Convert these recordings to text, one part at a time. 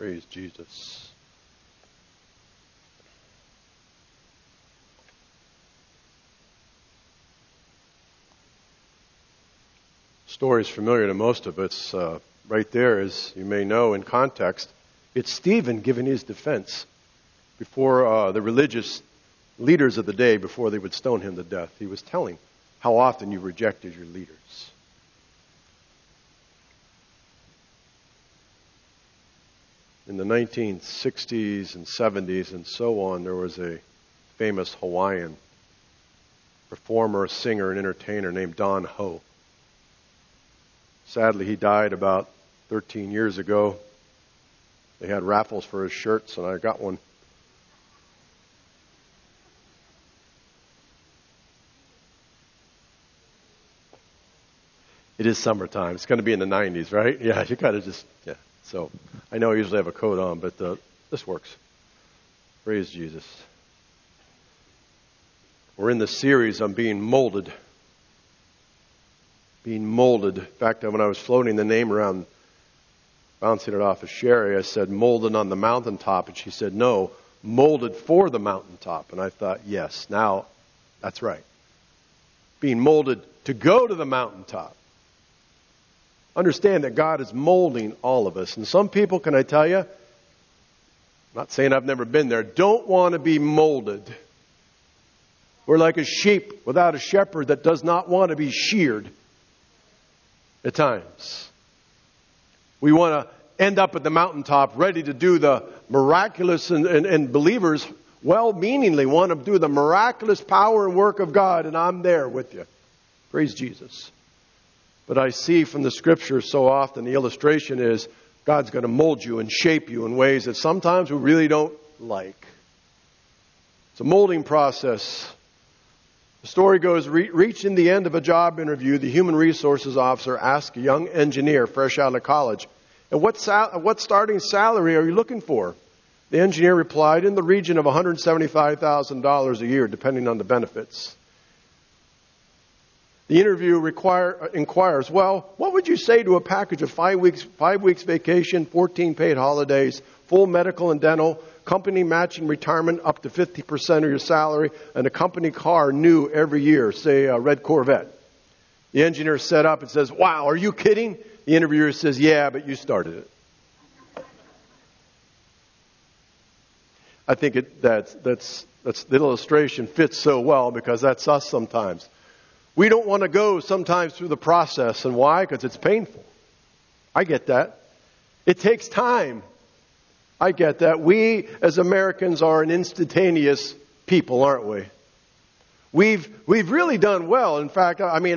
Praise Jesus. Story is familiar to most of us. Right there, as you may know in context, it's Stephen giving his defense before the religious leaders of the day, before they would stone him to death. He was telling how often you rejected your leaders. In the 1960s and 70s and so on, there was a famous Hawaiian performer, singer, and entertainer named Don Ho. Sadly, he died about 13 years ago. They had raffles for his shirts, and I got one. It is summertime. It's going to be in the 90s, right? Yeah, you got to just, yeah. So I know I usually have a coat on, but this works. Praise Jesus. We're in the series on being molded. Being molded. In fact, when I was floating the name around, bouncing it off of Sherry, I said molded on the mountaintop, and she said, no, molded for the mountaintop. And I thought, yes, now that's right. Being molded to go to the mountaintop. Understand that God is molding all of us. And some people, can I tell you, I'm not saying I've never been there, don't want to be molded. We're like a sheep without a shepherd that does not want to be sheared at times. We want to end up at the mountaintop ready to do the miraculous, and believers well-meaningly want to do the miraculous power and work of God, and I'm there with you. Praise Jesus. But I see from the Scriptures so often the illustration is God's going to mold you and shape you in ways that sometimes we really don't like. It's a molding process. The story goes, reaching the end of a job interview, the human resources officer asked a young engineer fresh out of college, and what starting salary are you looking for? The engineer replied, in the region of $175,000 a year, depending on the benefits. The interview inquires, well, what would you say to a package of 5 weeks vacation, 14 paid holidays, full medical and dental, company matching retirement up to 50% of your salary, and a company car new every year, say a red Corvette? The engineer set up and says, wow, are you kidding? The interviewer says, yeah, but you started it. I think that's the illustration fits so well because that's us sometimes. We don't want to go sometimes through the process. And why? Because it's painful. I get that. It takes time. I get that. We, as Americans, are an instantaneous people, aren't we? We've really done well. In fact, I mean,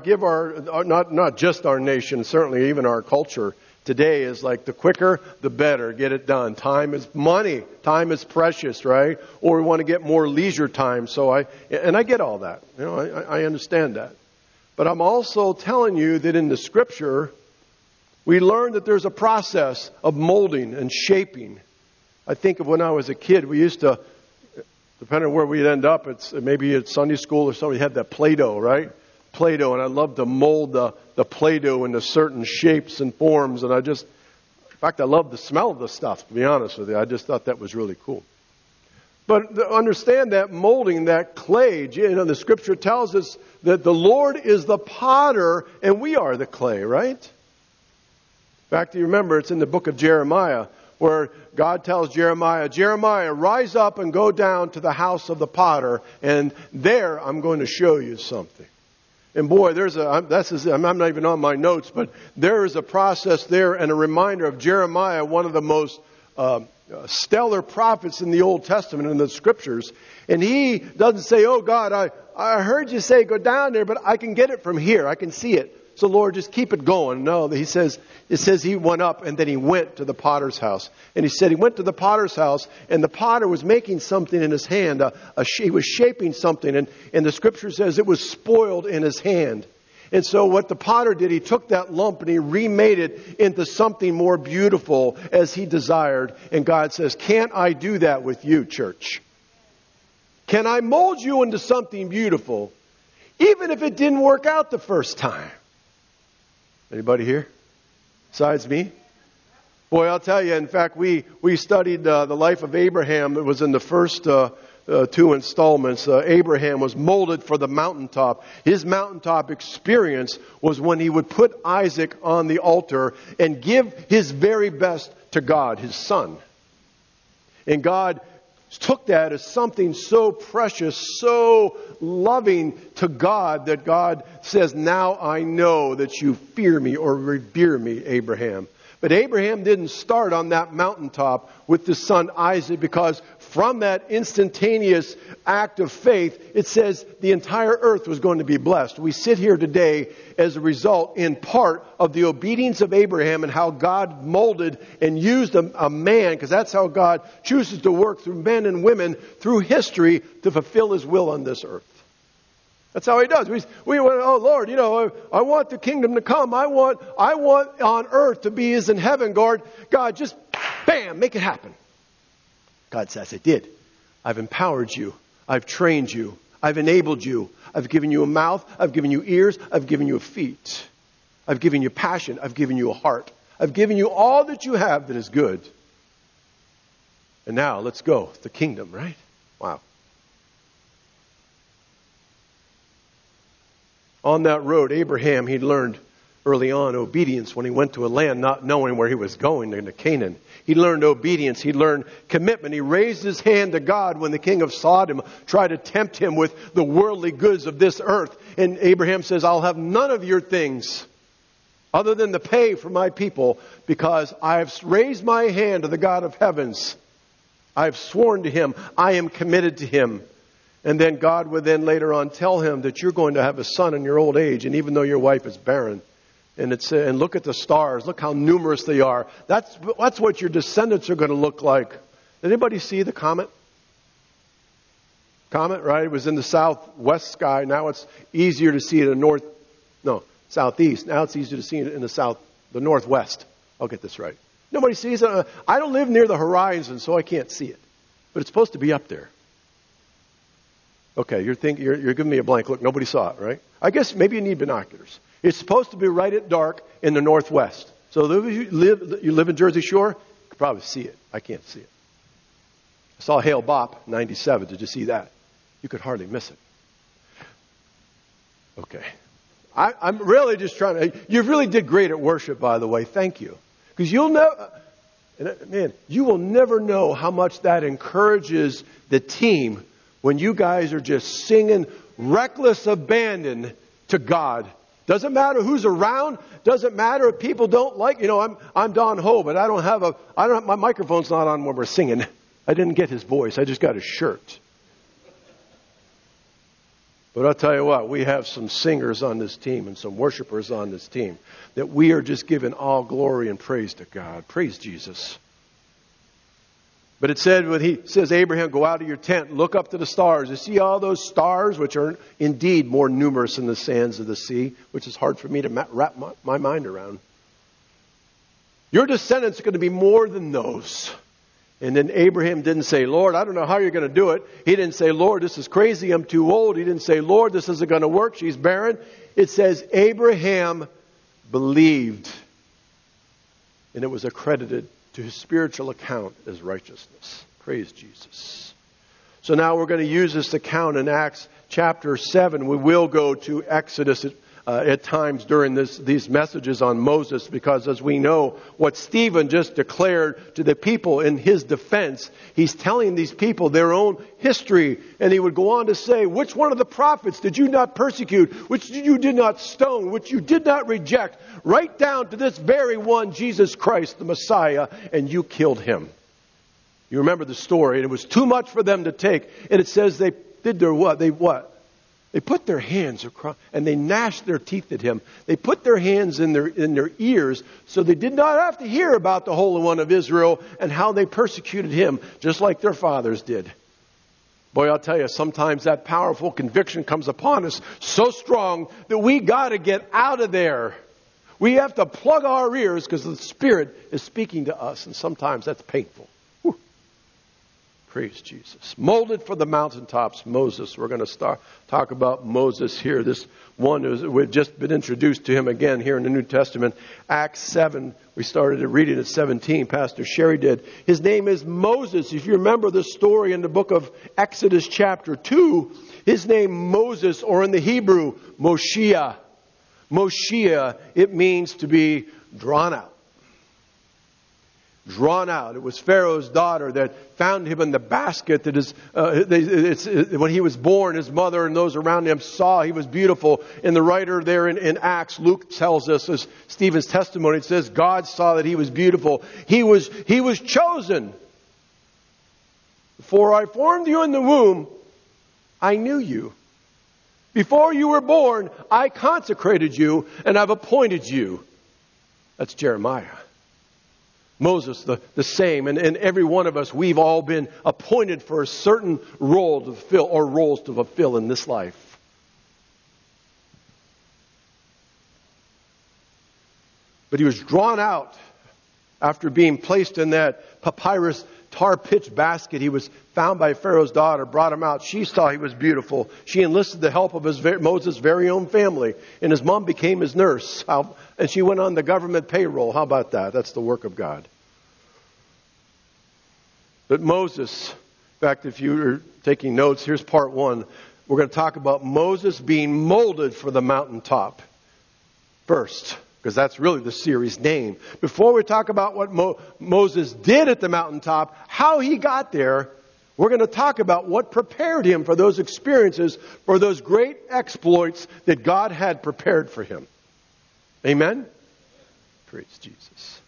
not just our nation, certainly even our culture today is like the quicker, the better. Get it done. Time is money. Time is precious, right? Or we want to get more leisure time. So I get all that. You know, I understand that. But I'm also telling you that in the Scripture, we learn that there's a process of molding and shaping. I think of when I was a kid, we used to, depending on where we'd end up, maybe it's Sunday school or something, we had that Play-Doh, right? Play-Doh, and I love to mold the Play-Doh into certain shapes and forms, and in fact, I love the smell of the stuff, to be honest with you. I just thought that was really cool. But understand that molding, that clay, you know, the Scripture tells us that the Lord is the potter, and we are the clay, right? In fact, you remember, it's in the book of Jeremiah, where God tells Jeremiah, rise up and go down to the house of the potter, and there I'm going to show you something. And boy, I'm not even on my notes, but there is a process there and a reminder of Jeremiah, one of the most stellar prophets in the Old Testament, in the Scriptures. And he doesn't say, oh God, I heard you say go down there, but I can get it from here. I can see it. So Lord, just keep it going. No, it says he went up and then he went to the potter's house. And he said he went to the potter's house and the potter was making something in his hand. He was shaping something, and the Scripture says it was spoiled in his hand. And so what the potter did, he took that lump and he remade it into something more beautiful as he desired. And God says, can't I do that with you, church? Can I mold you into something beautiful, even if it didn't work out the first time? Anybody here? Besides me? Boy, I'll tell you, in fact, we studied the life of Abraham. It was in the first two installments. Abraham was molded for the mountaintop. His mountaintop experience was when he would put Isaac on the altar and give his very best to God, his son. And God took that as something so precious, so loving to God, that God says, now I know that you fear me or revere me, Abraham. But Abraham didn't start on that mountaintop with his son Isaac, because from that instantaneous act of faith, it says the entire earth was going to be blessed. We sit here today as a result, in part, of the obedience of Abraham and how God molded and used a man, because that's how God chooses to work through men and women through history to fulfill His will on this earth. That's how He does. We want, oh Lord, I want the kingdom to come. I want on earth to be as in heaven, God. God, just bam, make it happen. God says, I did. I've empowered you. I've trained you. I've enabled you. I've given you a mouth. I've given you ears. I've given you feet. I've given you passion. I've given you a heart. I've given you all that you have that is good. And now let's go. The kingdom, right? Wow. On that road, Abraham, he learned early on obedience when he went to a land not knowing where he was going, into Canaan. He learned obedience. He learned commitment. He raised his hand to God when the king of Sodom tried to tempt him with the worldly goods of this earth. And Abraham says, I'll have none of your things other than the pay for my people, because I have raised my hand to the God of heavens. I have sworn to Him. I am committed to Him. And then God would then later on tell him that you're going to have a son in your old age, and even though your wife is barren. And look at the stars. Look how numerous they are. That's what your descendants are going to look like. Did anybody see the comet? Comet, right? It was in the southwest sky. Now it's easier to see it in southeast. Now it's easier to see it in the northwest. I'll get this right. Nobody sees it. I don't live near the horizon, so I can't see it. But it's supposed to be up there. Okay, you're giving me a blank look. Nobody saw it, right? I guess maybe you need binoculars. It's supposed to be right at dark in the northwest. So if you live in Jersey Shore, you could probably see it. I can't see it. I saw Hale Bopp, 97. Did you see that? You could hardly miss it. Okay. I'm really just trying to... You really did great at worship, by the way. Thank you. Because you will never know how much that encourages the team when you guys are just singing reckless abandon to God. Doesn't matter who's around. Doesn't matter if people don't like. I'm Don Ho, but my microphone's not on when we're singing. I didn't get his voice. I just got his shirt. But I'll tell you what, we have some singers on this team and some worshipers on this team that we are just giving all glory and praise to God. Praise Jesus. But it said, when he says, Abraham, go out of your tent, look up to the stars. You see all those stars, which are indeed more numerous than the sands of the sea, which is hard for me to wrap my mind around. Your descendants are going to be more than those. And then Abraham didn't say, Lord, I don't know how you're going to do it. He didn't say, Lord, this is crazy. I'm too old. He didn't say, Lord, this isn't going to work. She's barren. It says, Abraham believed. And it was accredited to his spiritual account as righteousness. Praise Jesus. So now we're going to use this account in Acts chapter 7. We will go to Exodus at times during these messages on Moses, because as we know, what Stephen just declared to the people in his defense, he's telling these people their own history. And he would go on to say, which one of the prophets did you not persecute? Which you did not stone? Which you did not reject? Right down to this very one, Jesus Christ, the Messiah, and you killed him. You remember the story, and it was too much for them to take. And it says they did their what? They put their hands across, and they gnashed their teeth at him. They put their hands in their ears, so they did not have to hear about the Holy One of Israel and how they persecuted him, just like their fathers did. Boy, I'll tell you, sometimes that powerful conviction comes upon us so strong that we got to get out of there. We have to plug our ears because the Spirit is speaking to us, and sometimes that's painful. Whew. Praise Jesus. Molded for the mountaintops, Moses. We're going to talk about Moses here. This one, we've just been introduced to him again here in the New Testament. Acts 7, we started reading at 17. Pastor Sherry did. His name is Moses. If you remember the story in the book of Exodus chapter 2, his name Moses, or in the Hebrew, Moshiach. Moshiach, it means to be drawn out. Drawn out. It was Pharaoh's daughter that found him in the basket that when he was born, his mother and those around him saw he was beautiful. And the writer there in Acts, Luke tells us, as Stephen's testimony, it says, God saw that he was beautiful. He was chosen. Before I formed you in the womb, I knew you. Before you were born, I consecrated you and I've appointed you. That's Jeremiah. Moses, the same, and every one of us, we've all been appointed for a certain role to fulfill, or roles to fulfill in this life. But he was drawn out after being placed in that papyrus tar pitch basket. He was found by Pharaoh's daughter, brought him out. She saw he was beautiful. She enlisted the help of Moses' very own family, and his mom became his nurse. And she went on the government payroll. How about that? That's the work of God. But Moses, in fact, if you are taking notes, here's part 1. We're going to talk about Moses being molded for the mountaintop first, because that's really the series name. Before we talk about what Moses did at the mountaintop, how he got there, we're going to talk about what prepared him for those experiences, for those great exploits that God had prepared for him. Amen? Praise Jesus.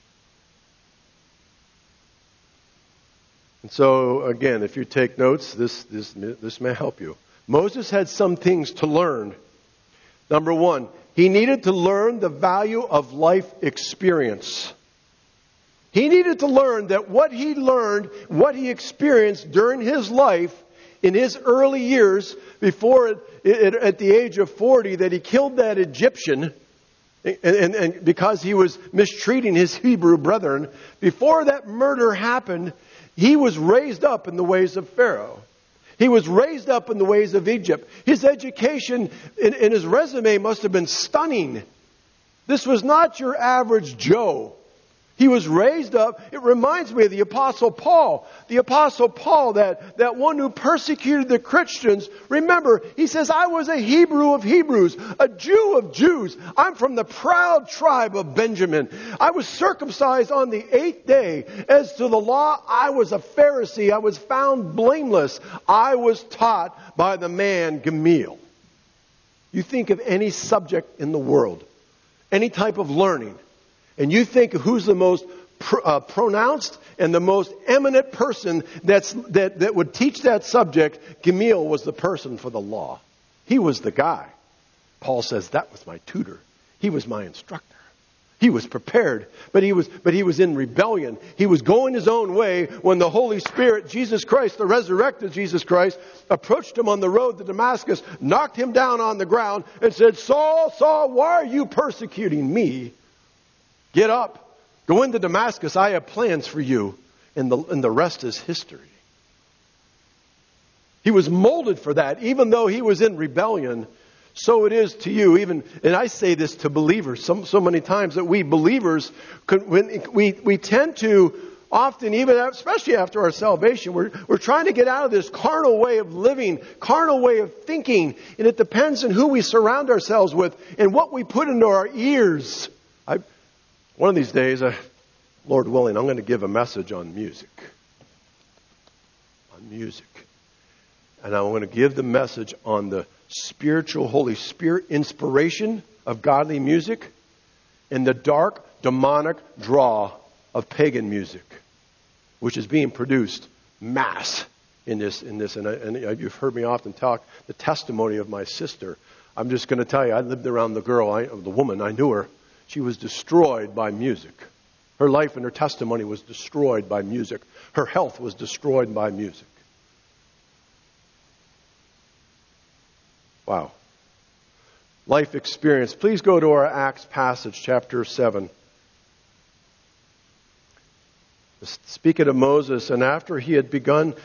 And so, again, if you take notes, this may help you. Moses had some things to learn. Number 1, he needed to learn the value of life experience. He needed to learn that what he learned, what he experienced during his life, in his early years, before at the age of 40, that he killed that Egyptian, and because he was mistreating his Hebrew brethren, before that murder happened, he was raised up in the ways of Pharaoh. He was raised up in the ways of Egypt. His education and his resume must have been stunning. This was not your average Joe. He was raised up. It reminds me of the Apostle Paul. The Apostle Paul, that one who persecuted the Christians. Remember, he says, I was a Hebrew of Hebrews, a Jew of Jews. I'm from the proud tribe of Benjamin. I was circumcised on the 8th day. As to the law, I was a Pharisee. I was found blameless. I was taught by the man Gamaliel. You think of any subject in the world, any type of learning, and you think of who's the most pronounced and the most eminent person that would teach that subject, Gamaliel was the person for the law. He was the guy. Paul says, that was my tutor. He was my instructor. He was prepared, but he was in rebellion. He was going his own way when the Holy Spirit, Jesus Christ, the resurrected Jesus Christ, approached him on the road to Damascus, knocked him down on the ground, and said, Saul, Saul, why are you persecuting me? Get up, go into Damascus, I have plans for you. And the rest is history. He was molded for that, even though he was in rebellion. So it is to you, and I say this to believers so many times, that we believers, we tend to often, even especially after our salvation, we're trying to get out of this carnal way of living, carnal way of thinking, and it depends on who we surround ourselves with and what we put into our ears. One of these days, Lord willing, I'm going to give a message on music. On music. And I'm going to give the message on the spiritual Holy Spirit inspiration of godly music and the dark, demonic draw of pagan music, which is being produced mass in this. And you've heard me often talk the testimony of my sister. I'm just going to tell you, I lived around the woman, I knew her. She was destroyed by music. Her life and her testimony was destroyed by music. Her health was destroyed by music. Wow. Life experience. Please go to our Acts passage, chapter 7. Speaking of Moses, and after he had been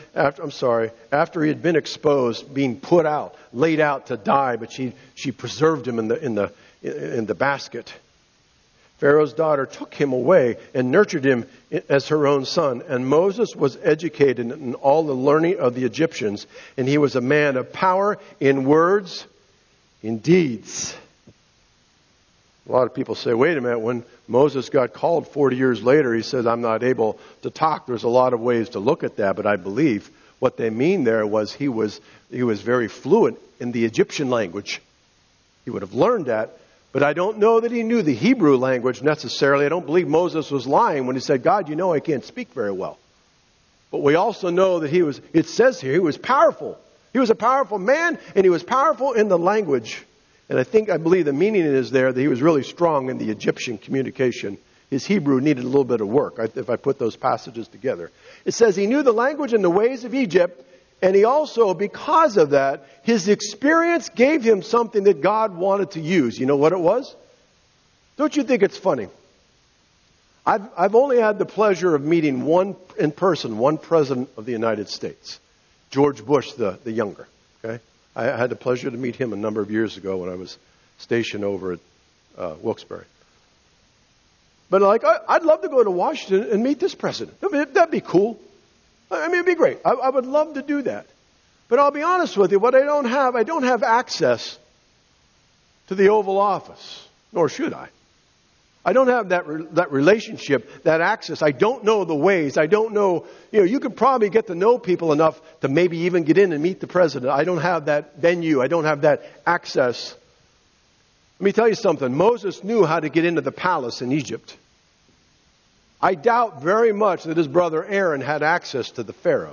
exposed, being put out, laid out to die, but she preserved him in the basket. Pharaoh's daughter took him away and nurtured him as her own son. And Moses was educated in all the learning of the Egyptians, and he was a man of power in words, in deeds. A lot of people say, wait a minute, when Moses got called 40 years later, he said, I'm not able to talk. There's a lot of ways to look at that, but I believe what they mean there was he was very fluent in the Egyptian language. He would have learned that, but I don't know that he knew the Hebrew language necessarily. I don't believe Moses was lying when he said, God, I can't speak very well. But we also know that it says here, he was powerful. He was a powerful man, and he was powerful in the language. And I believe the meaning is there that he was really strong in the Egyptian communication. His Hebrew needed a little bit of work, if I put those passages together. It says he knew the language and the ways of Egypt, and he also, because of that, his experience gave him something that God wanted to use. You know what it was? Don't you think it's funny? I've only had the pleasure of meeting one president of the United States, George Bush, the younger. Okay? I had the pleasure to meet him a number of years ago when I was stationed over at Wilkes-Barre. But I'd love to go to Washington and meet this president. That'd be cool. I mean, it'd be great. I would love to do that. But I'll be honest with you, I don't have access to the Oval Office, nor should I. I don't have that relationship, that access. I don't know the ways. I don't know, you could probably get to know people enough to maybe even get in and meet the president. I don't have that venue. I don't have that access. Let me tell you something. Moses knew how to get into the palace in Egypt. I doubt very much that his brother Aaron had access to the Pharaoh.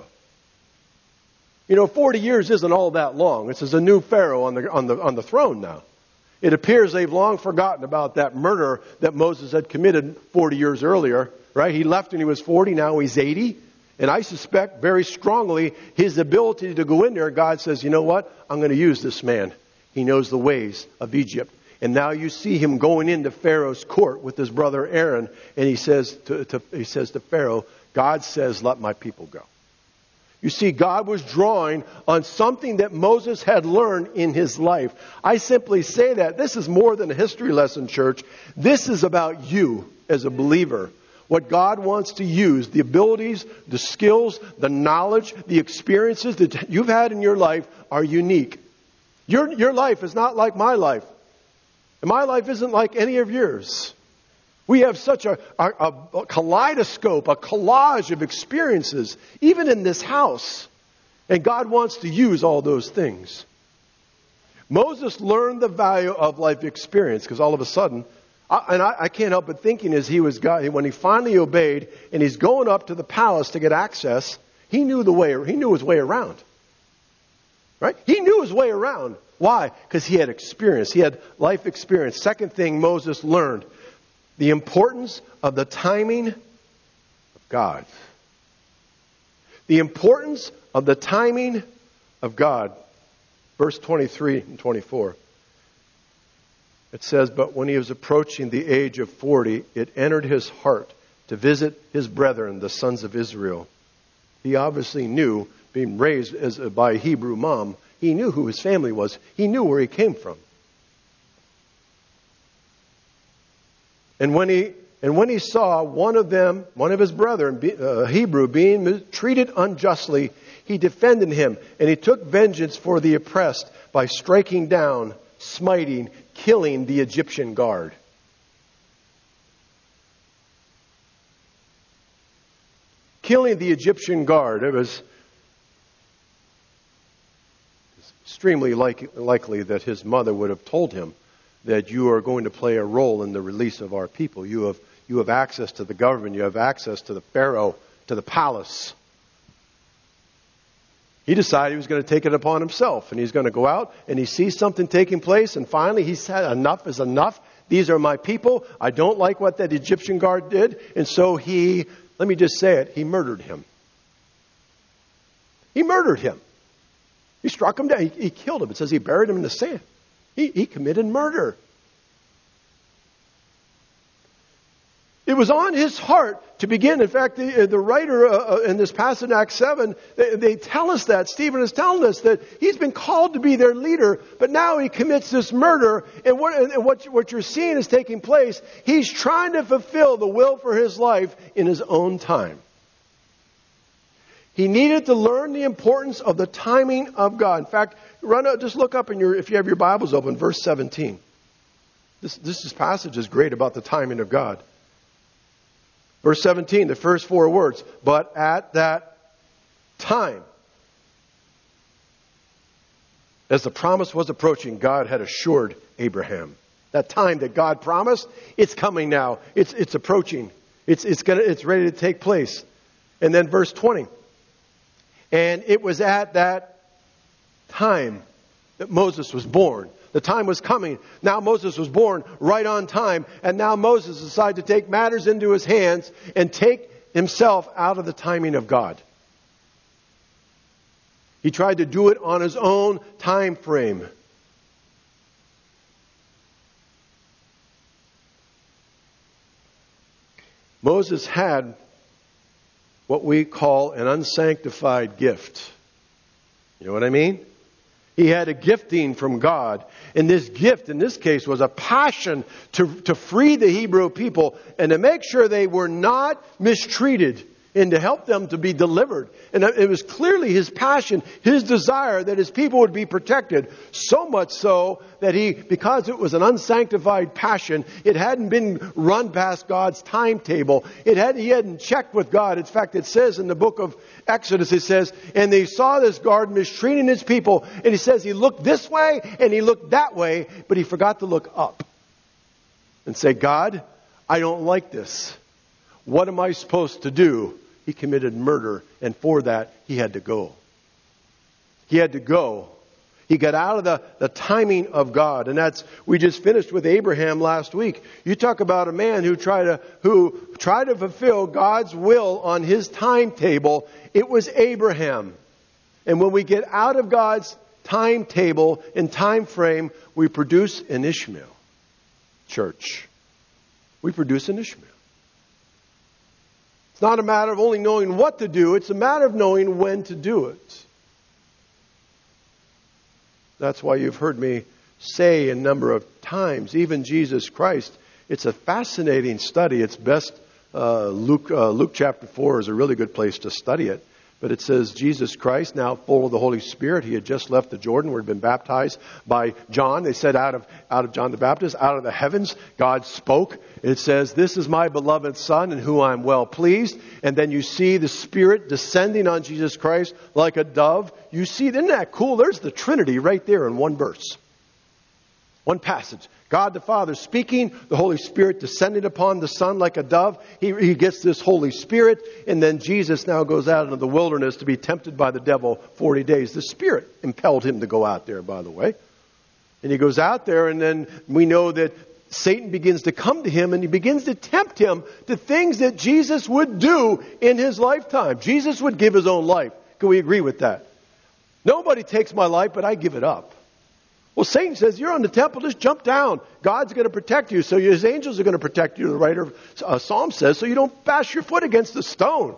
40 years isn't all that long. This is a new Pharaoh on the throne now. It appears they've long forgotten about that murder that Moses had committed 40 years earlier, right? He left when he was 40, now he's 80. And I suspect very strongly his ability to go in there, God says, you know what? I'm going to use this man. He knows the ways of Egypt. And now you see him going into Pharaoh's court with his brother Aaron, and he says to Pharaoh, God says, let my people go. You see, God was drawing on something that Moses had learned in his life. I simply say that. This is more than a history lesson, church. This is about you as a believer. What God wants to use, the abilities, the skills, the knowledge, the experiences that you've had in your life are unique. Your life is not like my life. And my life isn't like any of yours. We have such a kaleidoscope, a collage of experiences, even in this house. And God wants to use all those things. Moses learned the value of life experience because all of a sudden, I can't help but thinking as when he finally obeyed and he's going up to the palace to get access, he knew his way around. Right? He knew his way around. Why? Because he had experience. He had life experience. Second thing Moses learned, the importance of the timing of God. The importance of the timing of God. Verse 23 and 24. It says, but when he was approaching the age of 40, it entered his heart to visit his brethren, the sons of Israel. He obviously knew, being raised by a Hebrew mom, he knew who his family was. He knew where he came from. And when he saw one of his brethren, Hebrew, being treated unjustly, he defended him, and he took vengeance for the oppressed by striking down, smiting, killing the Egyptian guard. Killing the Egyptian guard. It was extremely likely that his mother would have told him that you are going to play a role in the release of our people. You have access to the government. You have access to the Pharaoh, to the palace. He decided he was going to take it upon himself, and he's going to go out and he sees something taking place, and finally he said, enough is enough. These are my people. I don't like what that Egyptian guard did. And so let me just say it, he murdered him. He murdered him. He struck him down. He killed him. It says he buried him in the sand. He committed murder. It was on his heart to begin. In fact, the writer in this passage in Acts 7, they tell us that. Stephen is telling us that he's been called to be their leader, but now he commits this murder. And what you're seeing is taking place. He's trying to fulfill the will for his life in his own time. He needed to learn the importance of the timing of God. In fact, just look up if you have your Bibles open, verse 17. This passage is great about the timing of God. Verse 17, the first four words, but at that time, as the promise was approaching, God had assured Abraham. That time that God promised, it's coming now. It's approaching. It's ready to take place. And then verse 20, and it was at that time that Moses was born. The time was coming. Now Moses was born right on time. And now Moses decided to take matters into his hands and take himself out of the timing of God. He tried to do it on his own time frame. Moses had what we call an unsanctified gift. You know what I mean? He had a gifting from God. And this gift, in this case, was a passion to free the Hebrew people and to make sure they were not mistreated and to help them to be delivered. And it was clearly his passion, his desire that his people would be protected. So much so that because it was an unsanctified passion, it hadn't been run past God's timetable. He hadn't checked with God. In fact, it says in the book of Exodus, it says, and they saw this guard mistreating his people. And he says he looked this way and he looked that way, but he forgot to look up and say, God, I don't like this. What am I supposed to do? He committed murder, and for that, he had to go. He had to go. He got out of the timing of God. And we just finished with Abraham last week. You talk about a man who tried to fulfill God's will on his timetable. It was Abraham. And when we get out of God's timetable and time frame, we produce an Ishmael. Church. We produce an Ishmael. It's not a matter of only knowing what to do. It's a matter of knowing when to do it. That's why you've heard me say a number of times, even Jesus Christ, it's a fascinating study. It's best, Luke chapter 4 is a really good place to study it. But it says Jesus Christ, now full of the Holy Spirit, he had just left the Jordan where he had been baptized by John. They said out of John the Baptist, out of the heavens, God spoke. It says, this is my beloved Son in whom I am well pleased. And then you see the Spirit descending on Jesus Christ like a dove. You see, isn't that cool? There's the Trinity right there in one verse. One passage. God the Father speaking, the Holy Spirit descending upon the Son like a dove. He gets this Holy Spirit, and then Jesus now goes out into the wilderness to be tempted by the devil 40 days. The Spirit impelled him to go out there, by the way. And he goes out there, and then we know that Satan begins to come to him, and he begins to tempt him to things that Jesus would do in his lifetime. Jesus would give his own life. Can we agree with that? Nobody takes my life, but I give it up. Well, Satan says, you're on the temple, just jump down. God's going to protect you. So his angels are going to protect you, the writer of Psalm says, so you don't bash your foot against the stone.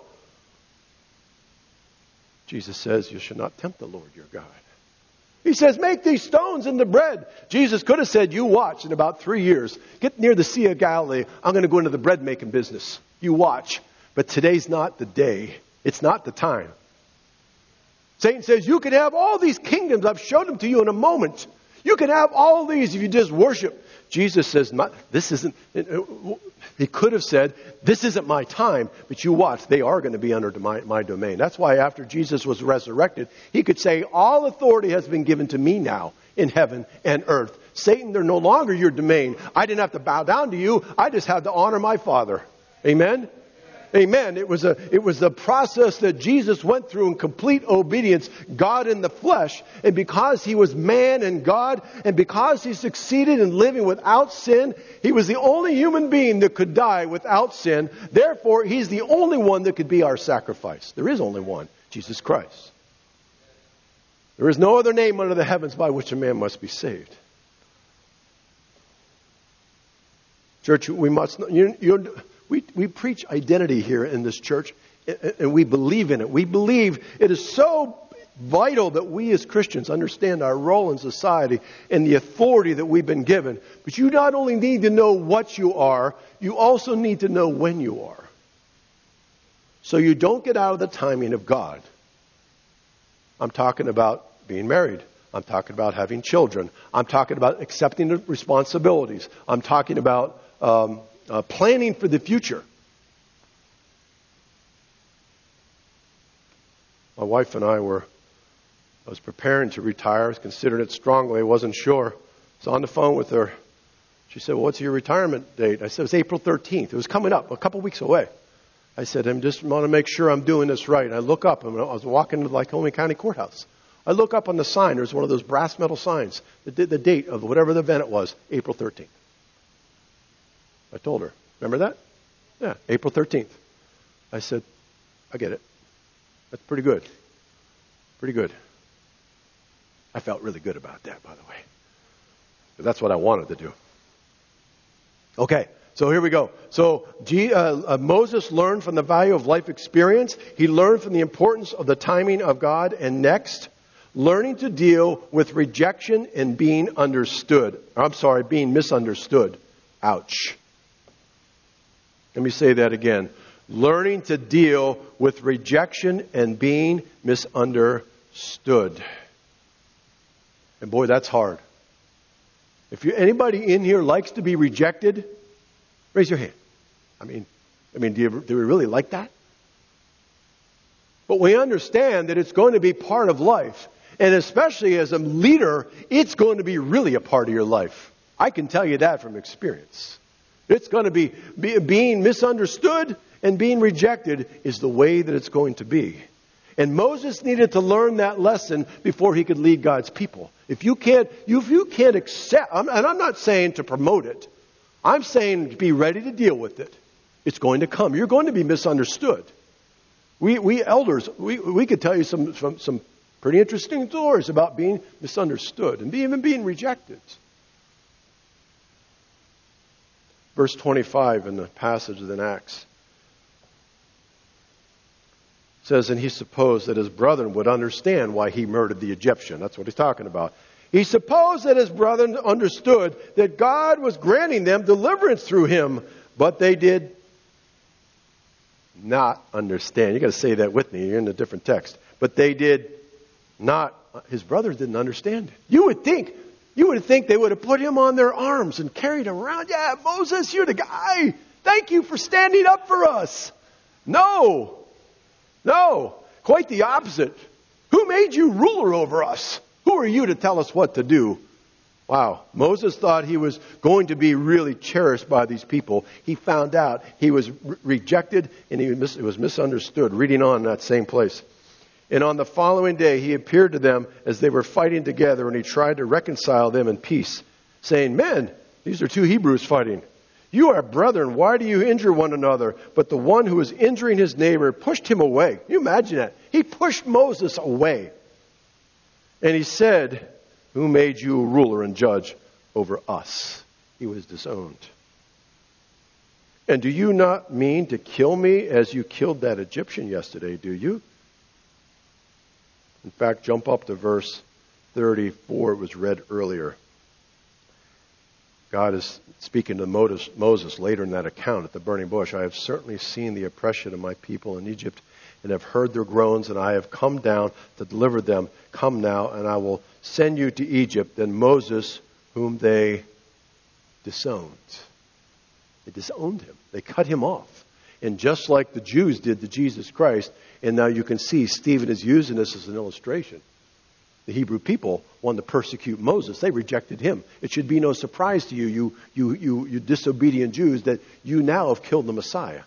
Jesus says, you should not tempt the Lord your God. He says, make these stones into bread. Jesus could have said, you watch in about 3 years. Get near the Sea of Galilee. I'm going to go into the bread making business. You watch. But today's not the day. It's not the time. Satan says, you can have all these kingdoms. I've showed them to you in a moment. You can have all these if you just worship. Jesus says, this isn't, he could have said, this isn't my time, but you watch, they are going to be under my domain. That's why after Jesus was resurrected, he could say, all authority has been given to me now in heaven and earth. Satan, they're no longer your domain. I didn't have to bow down to you. I just had to honor my Father. Amen? Amen. It was the process that Jesus went through in complete obedience, God in the flesh. And because he was man and God, and because he succeeded in living without sin, he was the only human being that could die without sin. Therefore, he's the only one that could be our sacrifice. There is only one, Jesus Christ. There is no other name under the heavens by which a man must be saved. Church, we must... We preach identity here in this church, and we believe in it. We believe it is so vital that we as Christians understand our role in society and the authority that we've been given. But you not only need to know what you are, you also need to know when you are. So you don't get out of the timing of God. I'm talking about being married. I'm talking about having children. I'm talking about accepting the responsibilities. I'm talking about planning for the future. My wife and I I was preparing to retire. I was considering it strongly. I wasn't sure. I was on the phone with her. She said, well, what's your retirement date? I said, it's April 13th. It was coming up, a couple weeks away. I said, I just want to make sure I'm doing this right. And I look up, and I was walking to the Lycoming County Courthouse. I look up on the sign. There's one of those brass metal signs. The date of whatever the event it was, April 13th. I told her, remember that? Yeah, April 13th. I said, I get it. That's pretty good. Pretty good. I felt really good about that, by the way. But that's what I wanted to do. Okay, so here we go. So Moses learned from the value of life experience. He learned from the importance of the timing of God. And next, learning to deal with rejection and being being misunderstood. Ouch. Let me say that again. Learning to deal with rejection and being misunderstood. And boy, that's hard. If anybody in here likes to be rejected, raise your hand. I mean, do we really like that? But we understand that it's going to be part of life. And especially as a leader, it's going to be really a part of your life. I can tell you that from experience. It's going to be being misunderstood and being rejected is the way that it's going to be. And Moses needed to learn that lesson before he could lead God's people. If you can't accept, and I'm not saying to promote it, I'm saying be ready to deal with it. It's going to come. You're going to be misunderstood. We elders, we could tell you some pretty interesting stories about being misunderstood and even being rejected. Verse 25 in the passage in Acts says, and he supposed that his brethren would understand why he murdered the Egyptian. That's what he's talking about. He supposed that his brethren understood that God was granting them deliverance through him, but they did not understand. You got to say that with me. You're in a different text. But they did not. His brothers didn't understand it. You would think they would have put him on their arms and carried him around. Yeah, Moses, you're the guy. Thank you for standing up for us. No, quite the opposite. Who made you ruler over us? Who are you to tell us what to do? Wow. Moses thought he was going to be really cherished by these people. He found out he was rejected and it was misunderstood. Reading on in that same place. And on the following day, he appeared to them as they were fighting together, and he tried to reconcile them in peace, saying, men, these are two Hebrews fighting. You are brethren. Why do you injure one another? But the one who was injuring his neighbor pushed him away. Can you imagine that? He pushed Moses away. And he said, who made you a ruler and judge over us? He was disowned. And do you not mean to kill me as you killed that Egyptian yesterday, do you? In fact, jump up to verse 34. It was read earlier. God is speaking to Moses later in that account at the burning bush. I have certainly seen the oppression of my people in Egypt and have heard their groans, and I have come down to deliver them. Come now, and I will send you to Egypt. Then Moses, whom they disowned. They disowned him. They cut him off. And just like the Jews did to Jesus Christ, and now you can see Stephen is using this as an illustration. The Hebrew people wanted to persecute Moses. They rejected him. It should be no surprise to you disobedient Jews, that you now have killed the Messiah.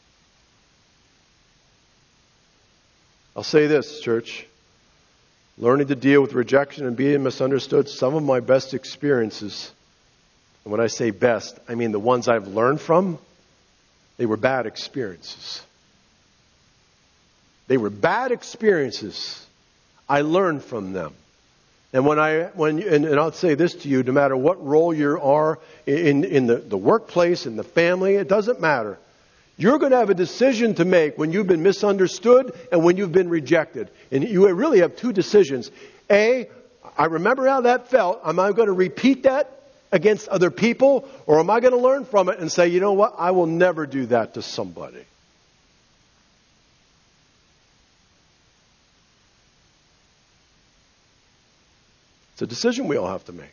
I'll say this, church. Learning to deal with rejection and being misunderstood, some of my best experiences, and when I say best, I mean the ones I've learned from, they were bad experiences. They were bad experiences. I learned from them. And and I'll say this to you, no matter what role you are in the workplace, in the family, it doesn't matter. You're going to have a decision to make when you've been misunderstood and when you've been rejected. And you really have two decisions. A, I remember how that felt. Am I going to repeat that against other people? Or am I going to learn from it and say, you know what? I will never do that to somebody. It's a decision we all have to make.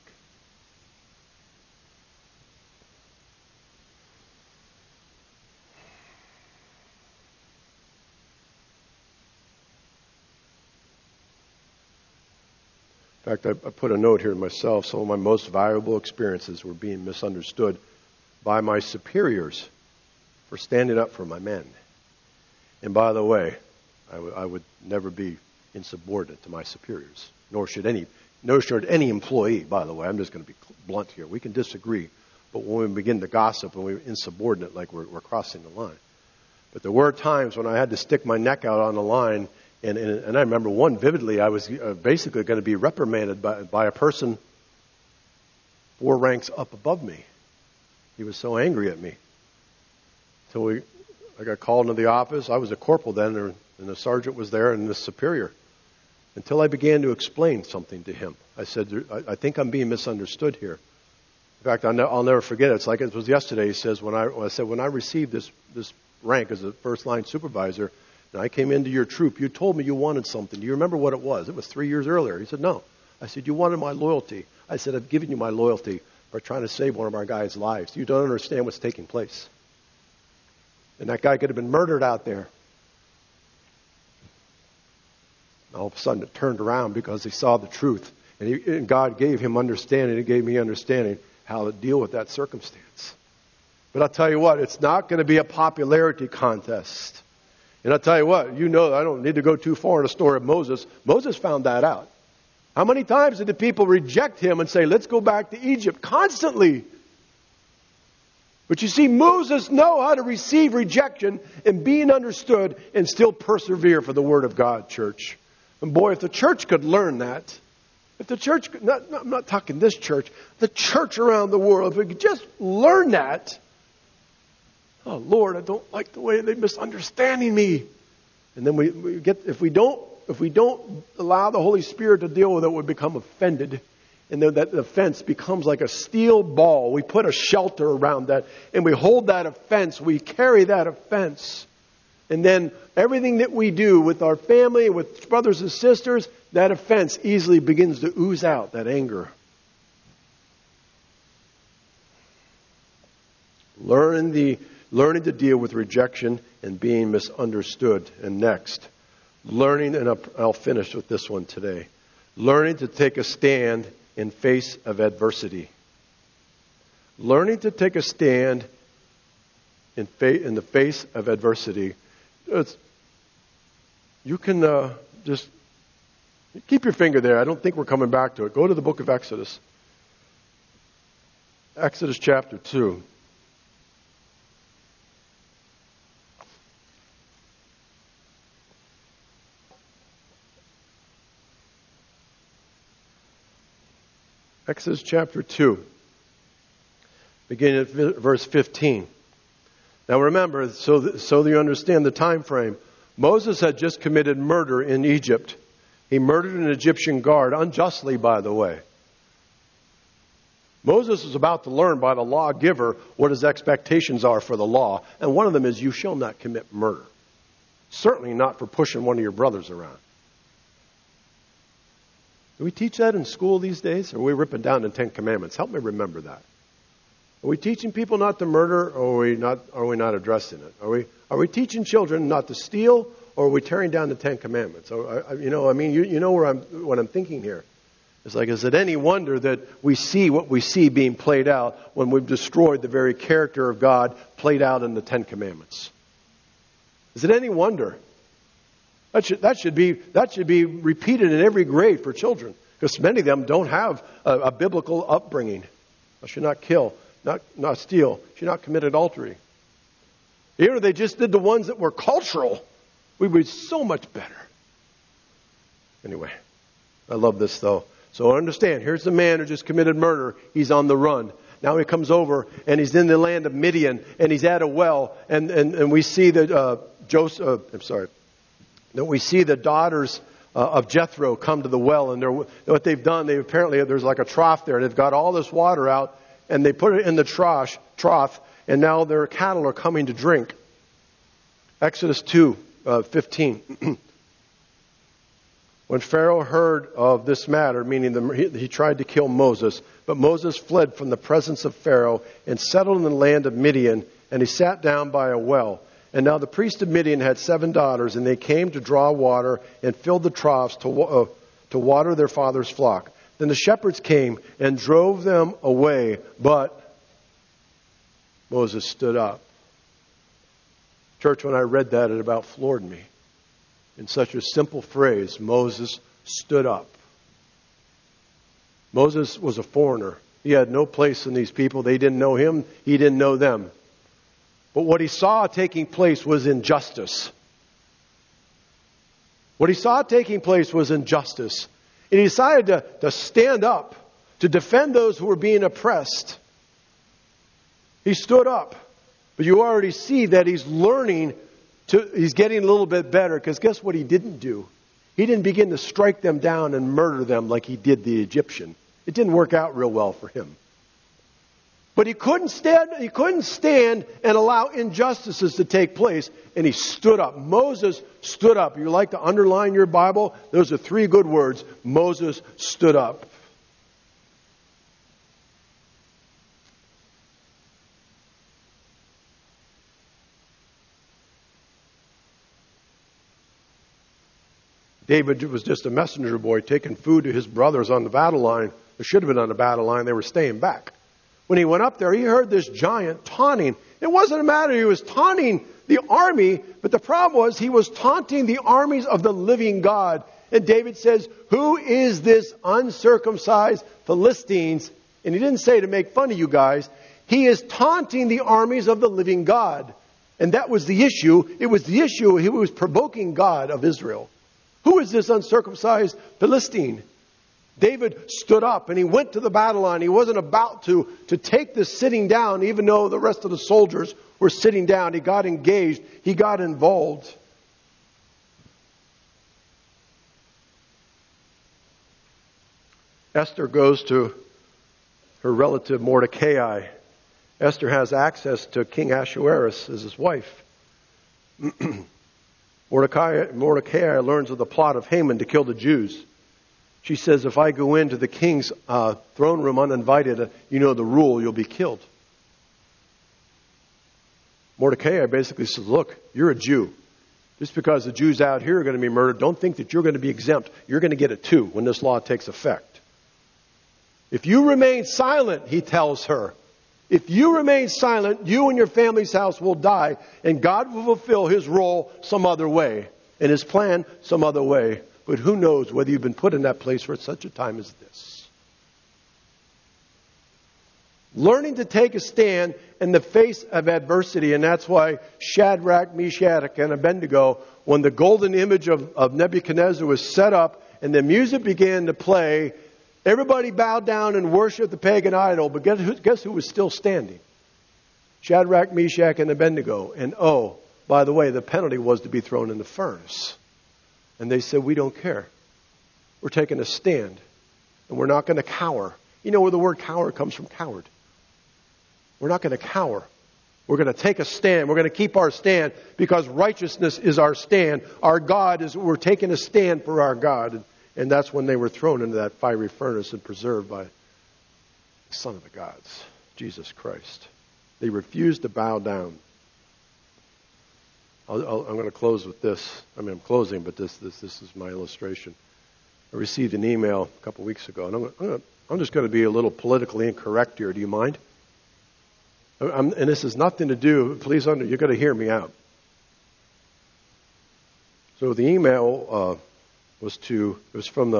In fact, I put a note here to myself. Some of my most valuable experiences were being misunderstood by my superiors for standing up for my men. And by the way, I would never be insubordinate to my superiors, nor should any employee, by the way. I'm just going to be blunt here. We can disagree, but when we begin to gossip and we're insubordinate, like we're crossing the line. But there were times when I had to stick my neck out on the line. And I remember one vividly. I was basically going to be reprimanded by a person 4 ranks up above me. He was so angry at me. So I got called into the office. I was a corporal then, and the sergeant was there and the superior. Until I began to explain something to him. I said, I think I'm being misunderstood here. In fact, I'll never forget it. It's like it was yesterday. He says, when I received this rank as a first-line supervisor, and I came into your troop, you told me you wanted something. Do you remember what it was? It was 3 years earlier. He said, no. I said, you wanted my loyalty. I said, I've given you my loyalty by trying to save one of our guys' lives. You don't understand what's taking place. And that guy could have been murdered out there. All of a sudden it turned around because he saw the truth. And God gave him understanding. He gave me understanding how to deal with that circumstance. But I'll tell you what, it's not going to be a popularity contest. And I'll tell you what, I don't need to go too far in the story of Moses. Moses found that out. How many times did the people reject him and say, let's go back to Egypt? Constantly. But you see, Moses knew how to receive rejection and being understood and still persevere for the Word of God, church. And boy, if the church could learn that, if the church, I'm not talking this church, the church around the world, if we could just learn that. Oh, Lord, I don't like the way they're misunderstanding me. And then if we don't allow the Holy Spirit to deal with it, we become offended. And then that offense becomes like a steel ball. We put a shelter around that and we hold that offense. We carry that offense. And then everything that we do with our family, with brothers and sisters, that offense easily begins to ooze out, that anger. Learning to deal with rejection and being misunderstood. And next, learning, and I'll finish with this one today, learning to take a stand in face of adversity. Learning to take a stand in the face of adversity. You can just keep your finger there. I don't think we're coming back to it. Go to the book of Exodus. Exodus chapter 2. Exodus chapter 2, beginning at verse 15. Now remember, so you understand the time frame, Moses had just committed murder in Egypt. He murdered an Egyptian guard, unjustly, by the way. Moses is about to learn by the lawgiver what his expectations are for the law. And one of them is, you shall not commit murder. Certainly not for pushing one of your brothers around. Do we teach that in school these days? Or are we ripping down the 10 Commandments? Help me remember that. Are we teaching people not to murder, or are we not addressing it? Are we teaching children not to steal, or are we tearing down the 10 Commandments? You know what I'm thinking here. It's like, is it any wonder that we see what we see being played out when we've destroyed the very character of God played out in the 10 Commandments? Is it any wonder? That should be repeated in every grade for children, because many of them don't have a biblical upbringing. I should not kill, not steal, should not commit adultery. Even if they just did the ones that were cultural, we would be so much better. Anyway, I love this though. So understand, here's the man who just committed murder. He's on the run. Now he comes over and he's in the land of Midian and he's at a well. And we see that we see the daughters of Jethro come to the well. And what they've done, there's like a trough there. They've got all this water out and they put it in the trough. And now their cattle are coming to drink. Exodus 2:15. When Pharaoh heard of this matter, meaning he tried to kill Moses, but Moses fled from the presence of Pharaoh and settled in the land of Midian, and he sat down by a well. And now the priest of Midian had 7 daughters, and they came to draw water and filled the troughs to water their father's flock. Then the shepherds came and drove them away, but Moses stood up. Church, when I read that, it about floored me. In such a simple phrase, Moses stood up. Moses was a foreigner. He had no place in these people. They didn't know him. He didn't know them. But what he saw taking place was injustice. What he saw taking place was injustice. And he decided to stand up, to defend those who were being oppressed. He stood up. But you already see that he's he's getting a little bit better, because guess what he didn't do? He didn't begin to strike them down and murder them like he did the Egyptian. It didn't work out real well for him. But he couldn't stand and allow injustices to take place, and he stood up. Moses stood up. You like to underline your Bible? Those are 3 good words. Moses stood up. David was just a messenger boy taking food to his brothers on the battle line. They should have been on the battle line. They were staying back. When he went up there, he heard this giant taunting. It wasn't a matter he was taunting the army, but the problem was he was taunting the armies of the living God. And David says, "Who is this uncircumcised Philistines?" And he didn't say to make fun of you guys. He is taunting the armies of the living God. And that was the issue. It was the issue. He was provoking God of Israel. Who is this uncircumcised Philistine? David stood up and he went to the battle line. He wasn't about to take this sitting down, even though the rest of the soldiers were sitting down. He got engaged. He got involved. Esther goes to her relative Mordecai. Esther has access to King Ahasuerus as his wife. Mordecai learns of the plot of Haman to kill the Jews. She says, if I go into the king's throne room uninvited, you know the rule, you'll be killed. Mordecai basically says, look, you're a Jew. Just because the Jews out here are going to be murdered, don't think that you're going to be exempt. You're going to get it too when this law takes effect. If you remain silent, he tells her, if you remain silent, you and your family's house will die, and God will fulfill his role some other way, and his plan some other way. But who knows whether you've been put in that place for such a time as this. Learning to take a stand in the face of adversity, and that's why Shadrach, Meshach, and Abednego, when the golden image of Nebuchadnezzar was set up and the music began to play, everybody bowed down and worshiped the pagan idol, but guess who was still standing? Shadrach, Meshach, and Abednego. And oh, by the way, the penalty was to be thrown in the furnace. And they said, we don't care. We're taking a stand. And we're not going to cower. You know where the word cower comes from? Coward. We're not going to cower. We're going to take a stand. We're going to keep our stand because righteousness is our stand. Our God is, we're taking a stand for our God. And that's when they were thrown into that fiery furnace and preserved by the Son of the gods, Jesus Christ. They refused to bow down. I'm going to close with this. I mean, I'm closing, but this is my illustration. I received an email a couple weeks ago, and I'm just going to be a little politically incorrect here. Do you mind? And this has nothing to do. Please, you're going to hear me out. So the email was from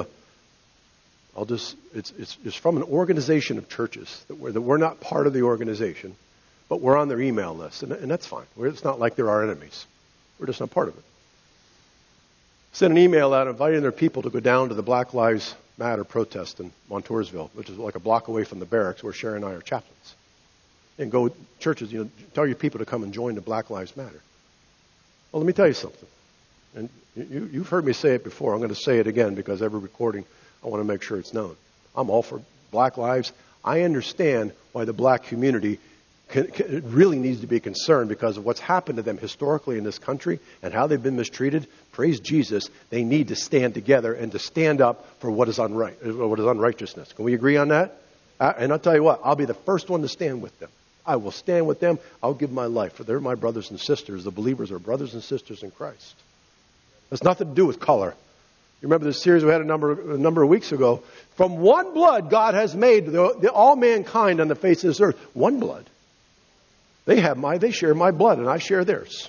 an organization of churches that we're not part of the organization, but we're on their email list, and that's fine. It's not like they're our enemies. We're just not part of it. sent an email out inviting their people to go down to the Black Lives Matter protest in Montoursville, which is like a block away from the barracks where Sherry and I are chaplains. And go churches, tell your people to come and join the Black Lives Matter. Well, let me tell you something. And you've heard me say it before. I'm going to say it again because every recording, I want to make sure it's known. I'm all for black lives. I understand why the black community really needs to be concerned because of what's happened to them historically in this country and how they've been mistreated. Praise Jesus. They need to stand together and to stand up for what is unrighteousness. Can we agree on that? And I'll tell you what, I'll be the first one to stand with them. I will stand with them. I'll give my life, for they're my brothers and sisters. The believers are brothers and sisters in Christ. It has nothing to do with color. You remember this series we had a number of weeks ago? From one blood, God has made all mankind on the face of this earth. One blood. They share my blood, and I share theirs.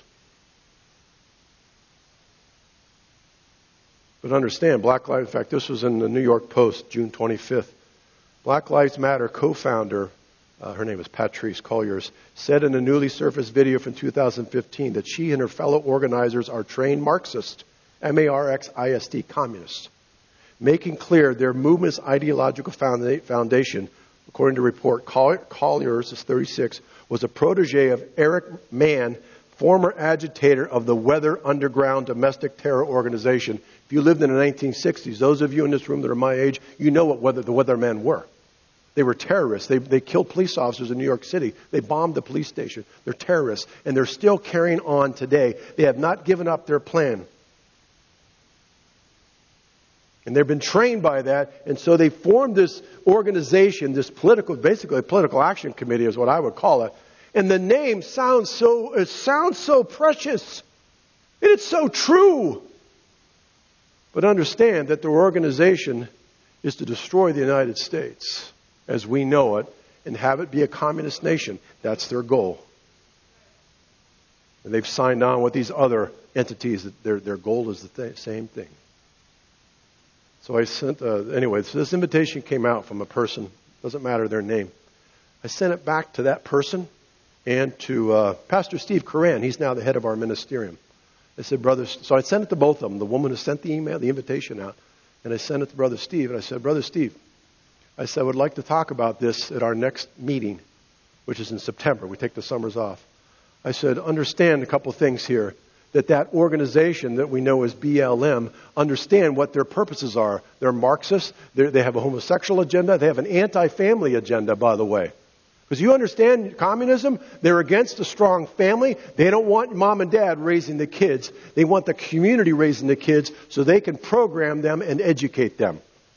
But understand, Black Lives, in fact, this was in the New York Post, June 25th. Black Lives Matter co-founder, her name is Patrice Colliers, said in a newly surfaced video from 2015 that she and her fellow organizers are trained Marxist, M-A-R-X-I-S-T, communists, making clear their movement's ideological foundation, according to a report. Colliers, is 36, was a protege of Eric Mann, former agitator of the Weather Underground domestic terror organization. If you lived in the 1960s, those of you in this room that are my age, you know what the Weathermen were. They were terrorists. They killed police officers in New York City. They bombed the police station. They're terrorists, and they're still carrying on today. They have not given up their plan. And they've been trained by that, and so they formed this organization, basically a political action committee is what I would call it. And the name sounds so precious. And it's so true. But understand that their organization is to destroy the United States as we know it and have it be a communist nation. That's their goal. And they've signed on with these other entities that their goal is the same thing. So I sent, so this invitation came out from a person, doesn't matter their name. I sent it back to that person and to Pastor Steve Curran. He's now the head of our ministerium. I said, brothers, so I sent it to both of them. The woman who sent the email, the invitation out, and I sent it to Brother Steve. And I said, Brother Steve, I said, I would like to talk about this at our next meeting, which is in September. We take the summers off. I said, understand a couple things here. That organization that we know as BLM, understand what their purposes are. They're Marxists. They have a homosexual agenda. They have an anti-family agenda, by the way. Because you understand communism, they're against a strong family. They don't want mom and dad raising the kids. They want the community raising the kids so they can program them and educate them.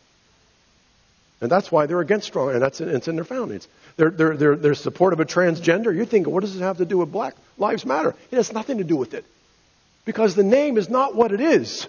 And that's why they're against strong, and it's in their foundings. They're supportive of transgender. You're thinking, what does it have to do with Black Lives Matter? It has nothing to do with it. Because the name is not what it is.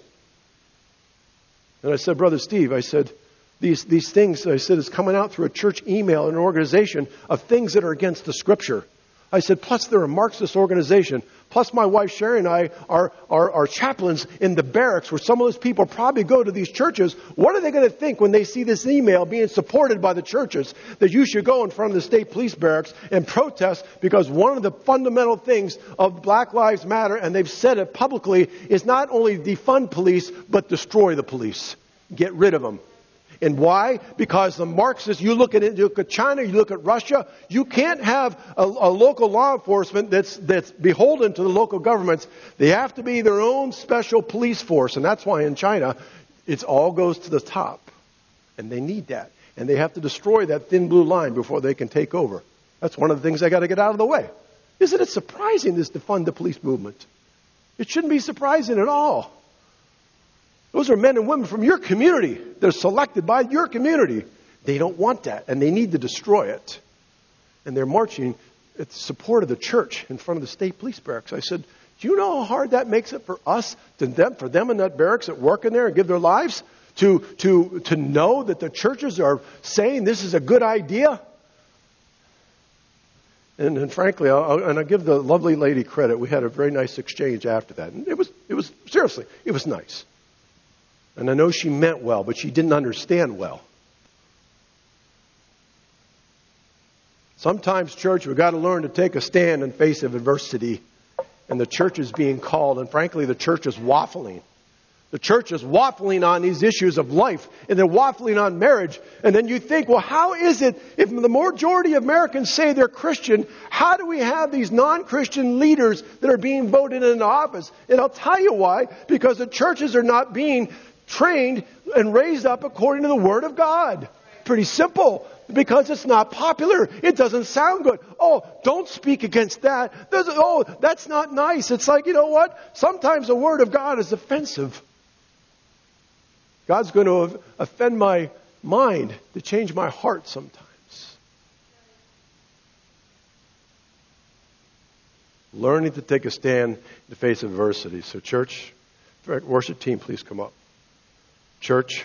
And I said, Brother Steve, I said, these things, I said, is coming out through a church email and an organization of things that are against the Scripture. I said, plus they're a Marxist organization. Plus my wife Sherry and I are chaplains in the barracks where some of those people probably go to these churches. What are they going to think when they see this email being supported by the churches that you should go in front of the state police barracks and protest because one of the fundamental things of Black Lives Matter, and they've said it publicly, is not only defund police, but destroy the police. Get rid of them. And why? Because the Marxists, you look at China, you look at Russia, you can't have a local law enforcement that's beholden to the local governments. They have to be their own special police force. And that's why in China, it all goes to the top. And they need that. And they have to destroy that thin blue line before they can take over. That's one of the things they got to get out of the way. Isn't it surprising, this defund the police movement? It shouldn't be surprising at all. Those are men and women from your community. They're selected by your community. They don't want that, and they need to destroy it. And they're marching in support of the church in front of the state police barracks. I said, do you know how hard that makes it for us, for them in that barracks that work in there and give their lives, to know that the churches are saying this is a good idea? And frankly, I give the lovely lady credit. We had a very nice exchange after that. And it was seriously, it was nice. And I know she meant well, but she didn't understand well. Sometimes, church, we've got to learn to take a stand in face of adversity. And the church is being called, and frankly, the church is waffling. The church is waffling on these issues of life, and they're waffling on marriage. And then you think, well, how is it, if the majority of Americans say they're Christian, how do we have these non-Christian leaders that are being voted into office? And I'll tell you why. Because the churches are not being trained and raised up according to the Word of God. Pretty simple. Because it's not popular. It doesn't sound good. Oh, don't speak against that. Oh, that's not nice. It's like, you know what? Sometimes the Word of God is offensive. God's going to offend my mind to change my heart sometimes. Learning to take a stand in the face of adversity. So church, worship team, please come up. Church,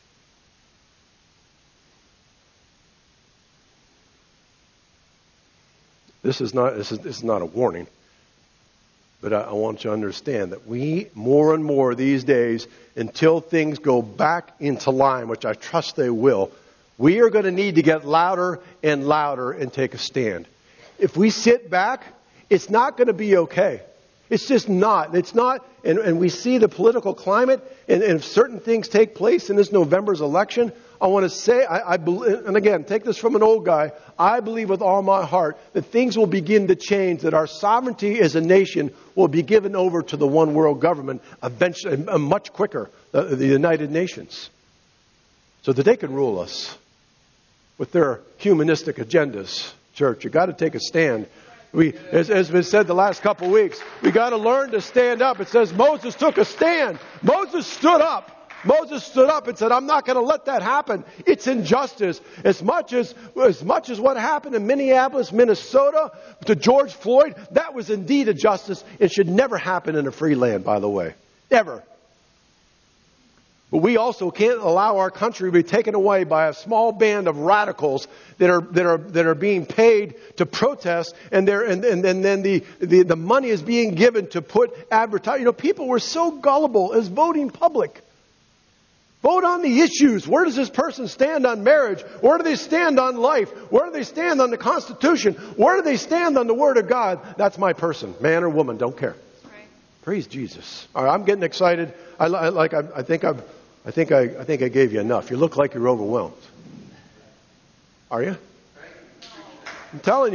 this is not a warning, but I want you to understand that we, more and more these days, until things go back into line, which I trust they will, we are going to need to get louder and louder and take a stand. If we sit back, it's not going to be okay. It's just not. It's not. And we see the political climate, and if certain things take place in this November's election, I want to say, I believe, and again, take this from an old guy, I believe with all my heart that things will begin to change, that our sovereignty as a nation will be given over to the one world government eventually, much quicker, the United Nations, so that they can rule us with their humanistic agendas. Church, you got to take a stand. As has been said the last couple of weeks, we got to learn to stand up. It says Moses took a stand. Moses stood up. Moses stood up and said, I'm not going to let that happen. It's injustice. As much as what happened in Minneapolis, Minnesota, to George Floyd, that was indeed injustice. It should never happen in a free land, by the way. Ever. But we also can't allow our country to be taken away by a small band of radicals that are being paid to protest, and then the money is being given to put advertising. You know, people were so gullible as voting public. Vote on the issues. Where does this person stand on marriage? Where do they stand on life? Where do they stand on the Constitution? Where do they stand on the Word of God? That's my person, man or woman, don't care. Right. Praise Jesus. All right, I'm getting excited. I think I gave you enough. You look like you're overwhelmed. Are you? I'm telling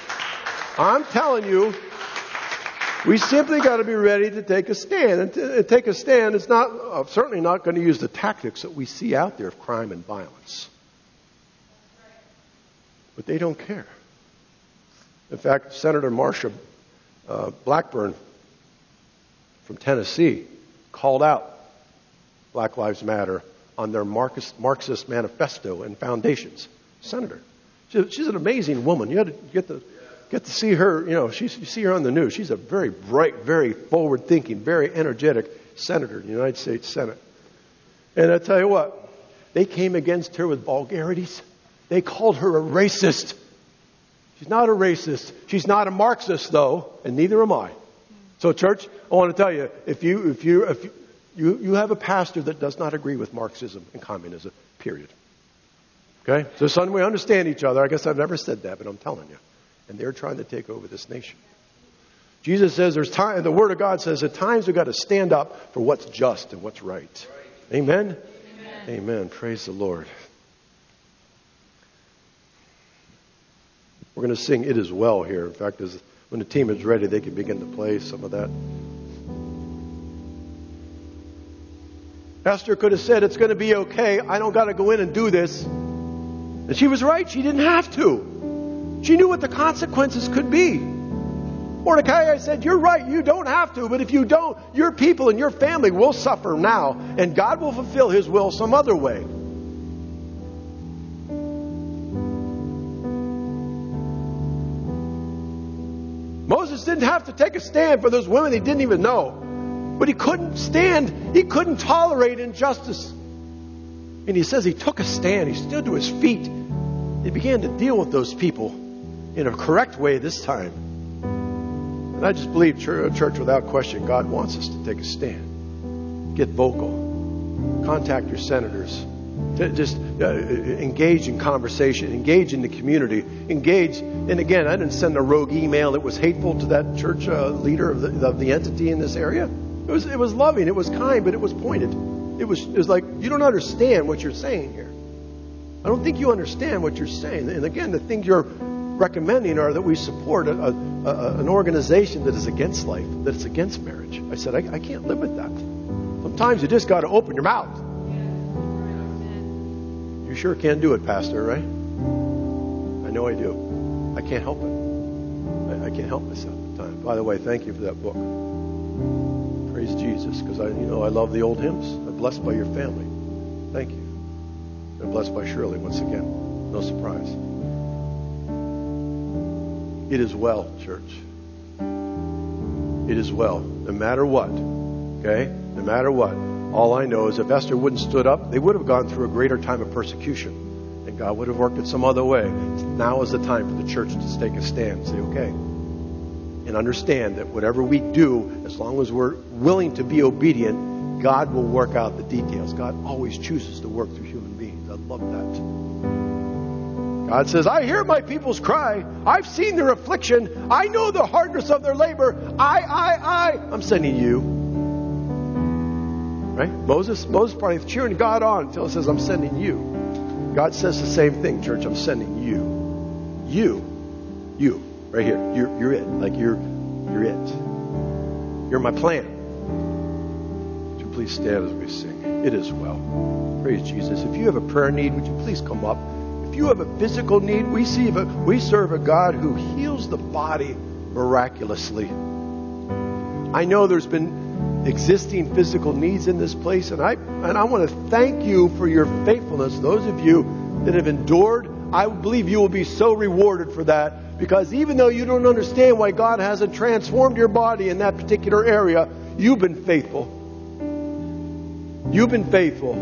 you. We simply got to be ready to take a stand. And to take a stand is not certainly not going to use the tactics that we see out there of crime and violence. But they don't care. In fact, Senator Marsha Blackburn from Tennessee called out Black Lives Matter on their Marxist manifesto and foundations. Senator. She's an amazing woman. You had to get to see her. You know, you see her on the news. She's a very bright, very forward-thinking, very energetic senator in the United States Senate. And I tell you what, they came against her with vulgarities. They called her a racist. She's not a racist. She's not a Marxist, though, and neither am I. So, church, I want to tell you, if you have a pastor that does not agree with Marxism and communism, period. Okay? So, son, we understand each other. I guess I've never said that, but I'm telling you. And they're trying to take over this nation. Jesus says there's time, the Word of God says at times we've got to stand up for what's just and what's right. Amen? Amen. Praise the Lord. We're going to sing It Is Well here. In fact, when the team is ready, they can begin to play some of that. Esther could have said, it's going to be okay. I don't got to go in and do this. And she was right. She didn't have to. She knew what the consequences could be. Mordecai said, you're right, you don't have to, but if you don't, your people and your family will suffer now, and God will fulfill His will some other way. Moses didn't have to take a stand for those women he didn't even know, but he couldn't stand, he couldn't tolerate injustice. And he says he took a stand, he stood to his feet, he began to deal with those people in a correct way this time. And I just believe, church, without question, God wants us to take a stand. Get vocal. Contact your senators. Just engage in conversation. Engage in the community. Engage. And again, I didn't send a rogue email that was hateful to that church leader of the entity in this area. It was loving, it was kind, but it was pointed. It was like, you don't understand what you're saying here. I don't think you understand what you're saying. And again, the things you're recommending are that we support an organization that is against life, that is against marriage. I said, I can't live with that. Sometimes you just got to open your mouth. You sure can do it, Pastor, right? I know I do. I can't help it. I can't help myself at times. By the way, thank you for that book. Praise Jesus, because I love the old hymns. I'm blessed by your family. Thank you. I'm blessed by Shirley once again. No surprise. It is well, church. It is well. No matter what. Okay? No matter what. All I know is if Esther wouldn't stood up, they would have gone through a greater time of persecution. And God would have worked it some other way. Now is the time for the church to take a stand and say, okay. And understand that whatever we do, as long as we're willing to be obedient, God will work out the details. God always chooses to work through human beings. I love that. God says, I hear my people's cry. I've seen their affliction. I know the hardness of their labor. I'm sending you. Right? Moses probably cheering God on until it says, I'm sending you. God says the same thing, church. I'm sending you. You. Right here. You're it. Like you're it. You're my plan. Would you please stand as we sing? It is well. Praise Jesus. If you have a prayer need, would you please come up? If you have a physical need, we serve a God who heals the body miraculously. I know there's been existing physical needs in this place, and I want to thank you for your faithfulness. Those of you that have endured, I believe you will be so rewarded for that. Because even though you don't understand why God hasn't transformed your body in that particular area, you've been faithful. You've been faithful.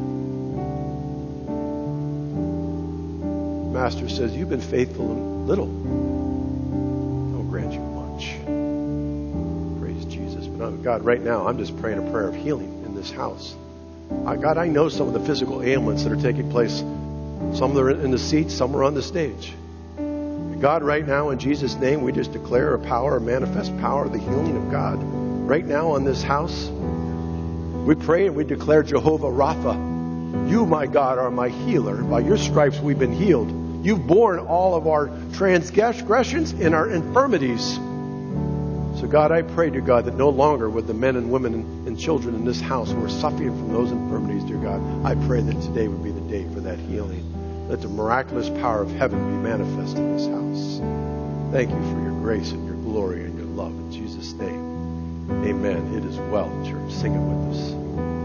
Master says, you've been faithful in little. I'll grant you much. Praise Jesus. But God, right now, I'm just praying a prayer of healing in this house. God, I know some of the physical ailments that are taking place. Some are in the seats, some are on the stage. God, right now, in Jesus' name, we just declare a manifest power of the healing of God. Right now on this house, we pray and we declare Jehovah Rapha. You, my God, are my healer. By your stripes we've been healed. You've borne all of our transgressions and our infirmities. So God, I pray, dear God, that no longer would the men and women and children in this house who are suffering from those infirmities, dear God, I pray that today would be the day for that healing. Let the miraculous power of heaven be manifest in this house. Thank you for your grace and your glory and your love. In Jesus' name, amen. It is well, church. Sing it with us.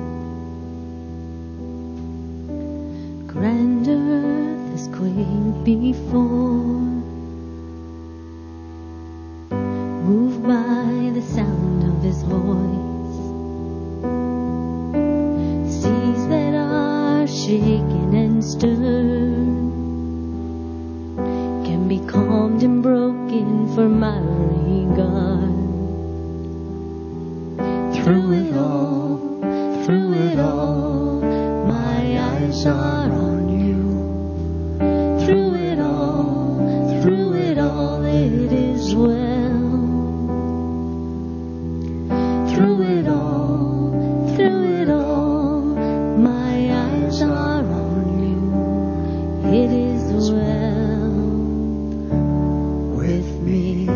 Grand earth has quaked before, moved by the sound of his voice. Seas that are shaken and stirred can be calmed and broken for my regard. Through it all, my eyes are on you. Through it all, it is well. Through it all, my eyes are on you. It is well with me.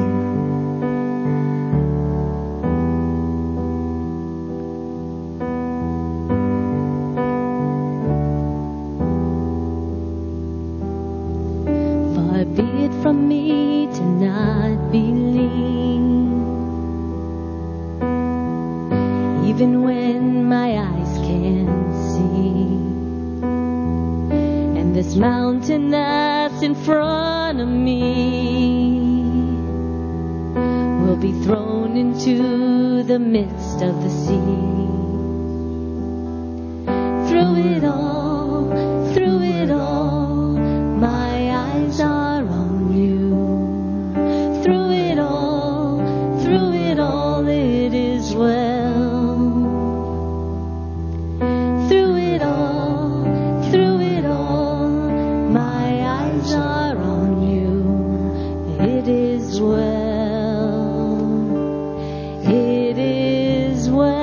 Far be it from me to not believe, even when my eyes can't see. And this mountain that's in front of me will be thrown into the midst of the sea. Through it all, my eyes are on you. Through it all, it is well. Through it all, my eyes are on you. It is well. It is well.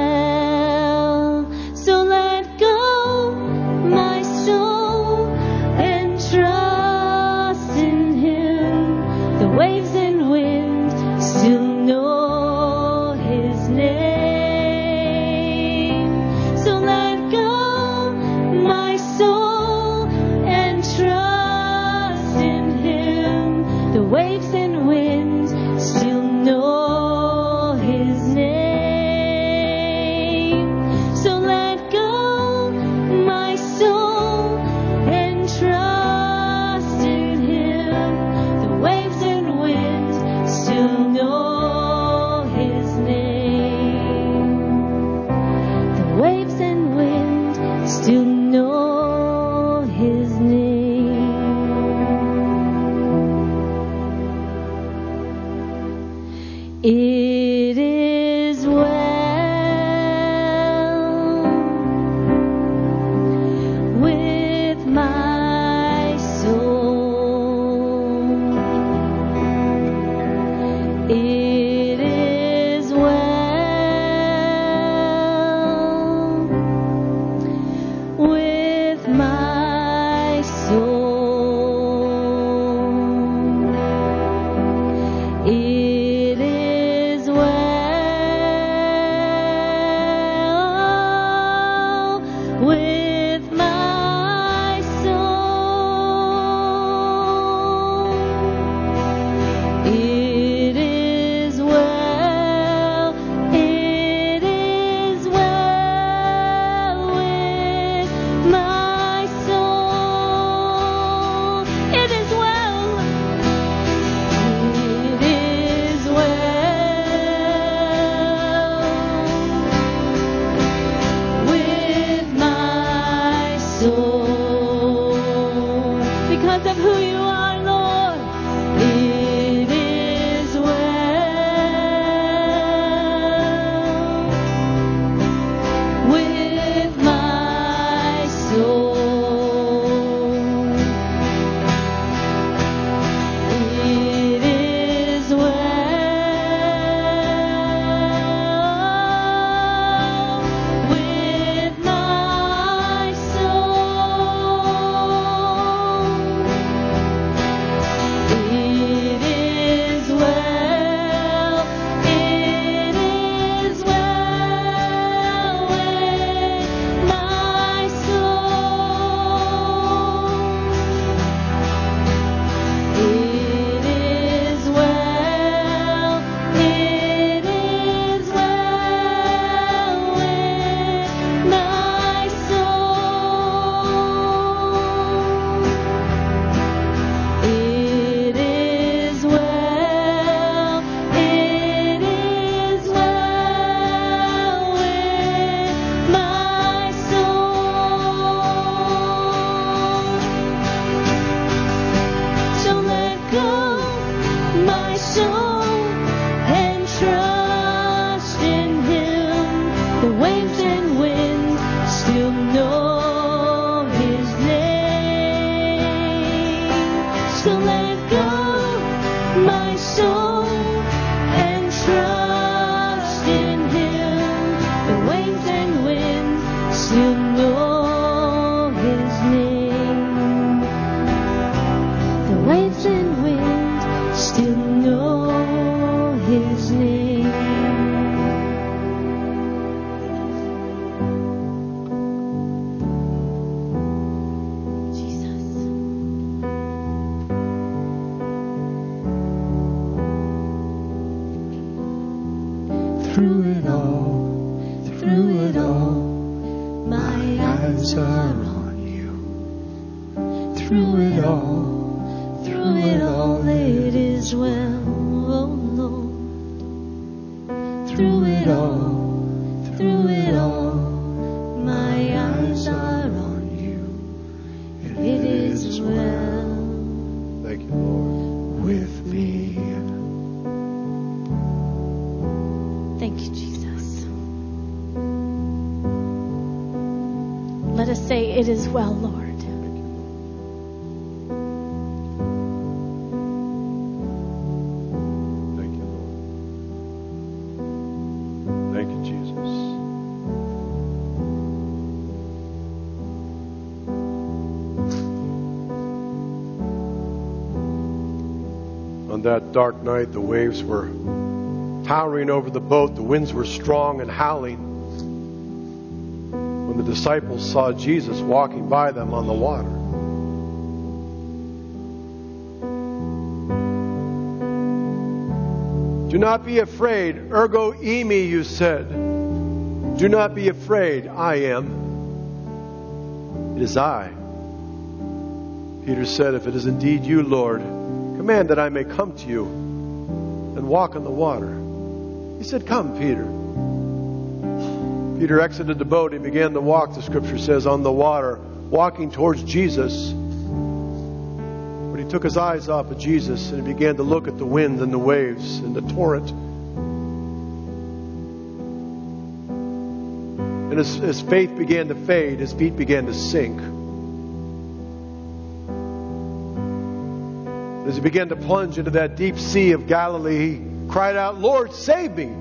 with my soul. It is well, it is well with my soul. It is well, it is well with my soul. Because of who you are, Lord, it is well with my soul. It is well with my soul. It is well, it is well with my soul. It is well, it is well with my soul. It is well, it is well with my soul. So let go my soul and trust in Him. The waves and winds still know His name. So let go my soul and trust in Him. The waves and winds still know His name. The waves and winds still know His name. Jesus. Through it all, my eyes are on you. Through it all, it is well, oh Lord. Through it all, my eyes are on you. It is well. Thank you, Lord. With me. Thank you, Jesus. Let us say, it is well, Lord. Thank you, Lord. Thank you, Jesus. On that dark night, the waves were towering over the boat. The winds were strong and howling. When the disciples saw Jesus walking by them on the water, do not be afraid. Ergo eimi, you said. Do not be afraid. I am. It is I. Peter said, if it is indeed you, Lord, command that I may come to you and walk on the water. He said, come, Peter. Peter exited the boat. He began to walk, the scripture says, on the water, walking towards Jesus. But he took his eyes off of Jesus and he began to look at the wind and the waves and the torrent. And his faith began to fade. His feet began to sink. As he began to plunge into that deep sea of Galilee, he cried out, Lord, save me!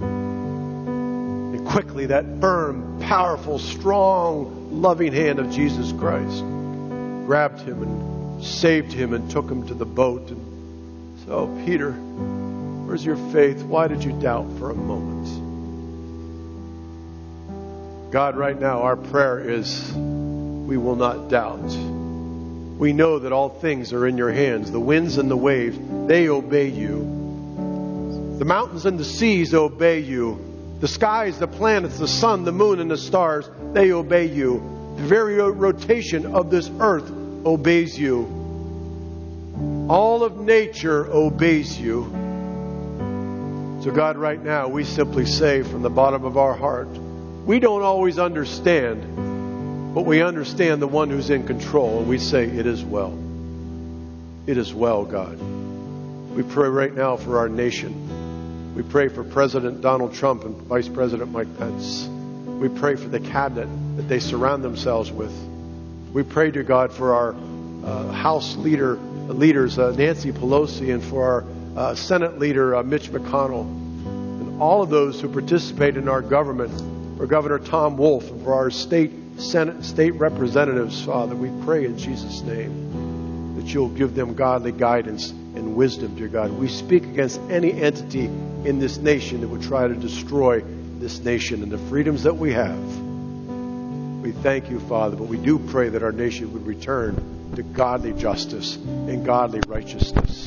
And quickly that firm, powerful, strong, loving hand of Jesus Christ grabbed him and saved him and took him to the boat. And so, Peter, where's your faith? Why did you doubt for a moment? God, right now, our prayer is we will not doubt. We know that all things are in your hands. The winds and the waves, they obey you. The mountains and the seas obey you. The skies, the planets, the sun, the moon, and the stars, they obey you. The very rotation of this earth obeys you. All of nature obeys you. So God, right now, we simply say from the bottom of our heart, we don't always understand, but we understand the one who's in control. And we say, it is well. It is well, God. We pray right now for our nation. We pray for President Donald Trump and Vice President Mike Pence. We pray for the cabinet that they surround themselves with. We pray to God for our House leaders, Nancy Pelosi, and for our Senate leader, Mitch McConnell, and all of those who participate in our government, for Governor Tom Wolf, and for our state Senate and state representatives, Father. We pray in Jesus' name that you'll give them godly guidance and wisdom, dear God. We speak against any entity in this nation that would try to destroy this nation and the freedoms that we have. We thank you, Father, but we do pray that our nation would return to godly justice and godly righteousness.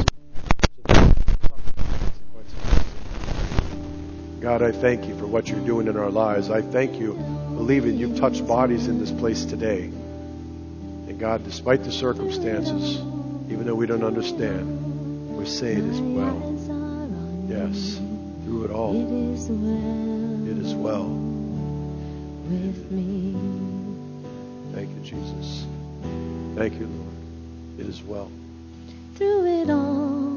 God, I thank you for what you're doing in our lives. I thank you, believing you've touched bodies in this place today. And God, despite the circumstances, even though we don't understand, we say it is well. Yes, through it all. It is well. It is well with me. Thank you, Jesus. Thank you, Lord. It is well. Through it all,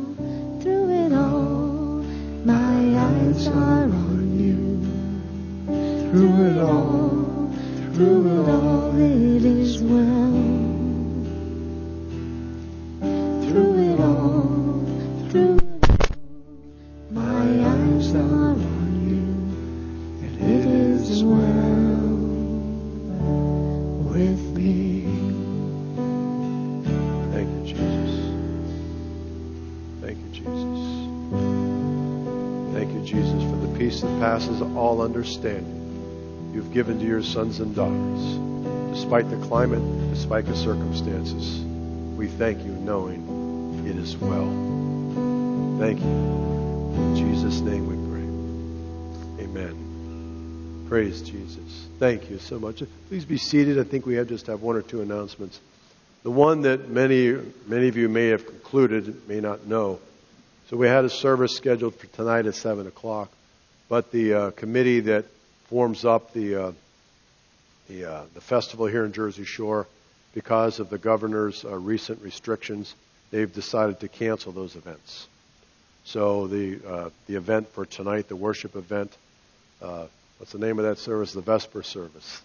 my eyes are on you. Through it all, it is well. Through it all, my eyes are on you, and it is well with me. Thank you, Jesus. Thank you, Jesus. Thank you, Jesus, for the peace that passes all understanding you've given to your sons and daughters. Despite the climate, despite the circumstances, we thank you knowing it is well. Thank you. In Jesus' name we pray. Amen. Praise Jesus. Thank you so much. Please be seated. I think we just have one or two announcements. The one that many of you may have concluded, may not know. So we had a service scheduled for tonight at 7 o'clock, but the committee that forms up the festival here in Jersey Shore, because of the governor's recent restrictions, they've decided to cancel those events. So the event for tonight, the worship event, what's the name of that service? The Vesper service.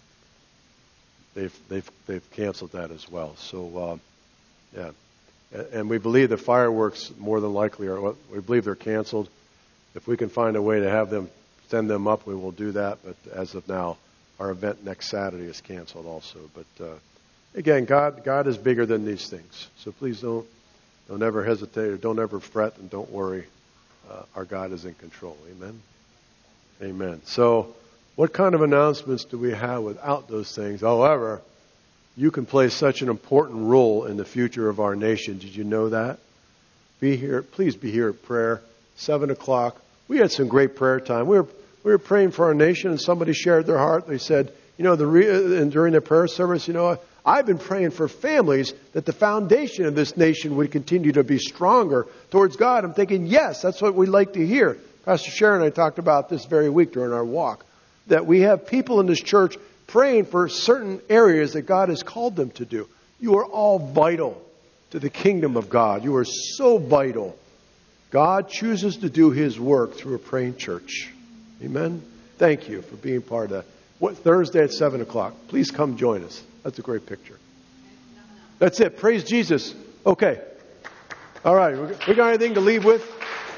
They've canceled that as well. So yeah. And we believe the fireworks more than likely we believe they're canceled. If we can find a way to have them send them up, we will do that. But as of now, our event next Saturday is canceled also. But again, God is bigger than these things. So please don't ever hesitate or don't ever fret and don't worry. Our God is in control. Amen. Amen. So what kind of announcements do we have without those things? However, you can play such an important role in the future of our nation. Did you know that? Be here. Please be here at prayer, 7 o'clock. We had some great prayer time. We were praying for our nation, and somebody shared their heart. They said, and during the prayer service, I've been praying for families that the foundation of this nation would continue to be stronger towards God. I'm thinking, yes, that's what we'd like to hear. Pastor Sharon and I talked about this very week during our walk, that we have people in this church praying for certain areas that God has called them to do. You are all vital to the kingdom of God. You are so vital. God chooses to do His work through a praying church. Amen? Thank you for being part of that. Thursday at 7 o'clock. Please come join us. That's a great picture. That's it. Praise Jesus. Okay. All right. We got anything to leave with?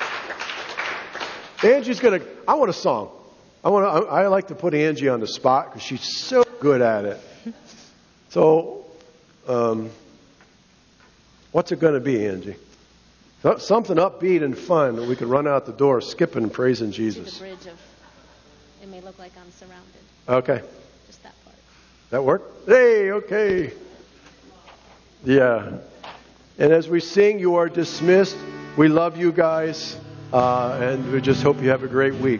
Angie's I want a song. I like to put Angie on the spot because she's so good at it. So, what's it going to be, Angie? Something upbeat and fun that we can run out the door skipping and praising Jesus. To the bridge of, it may look like I'm surrounded. Okay. Just That work? Hey, okay. Yeah. And as we sing, you are dismissed. We love you guys, and we just hope you have a great week.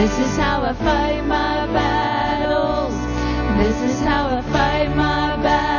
This is how I fight my battles.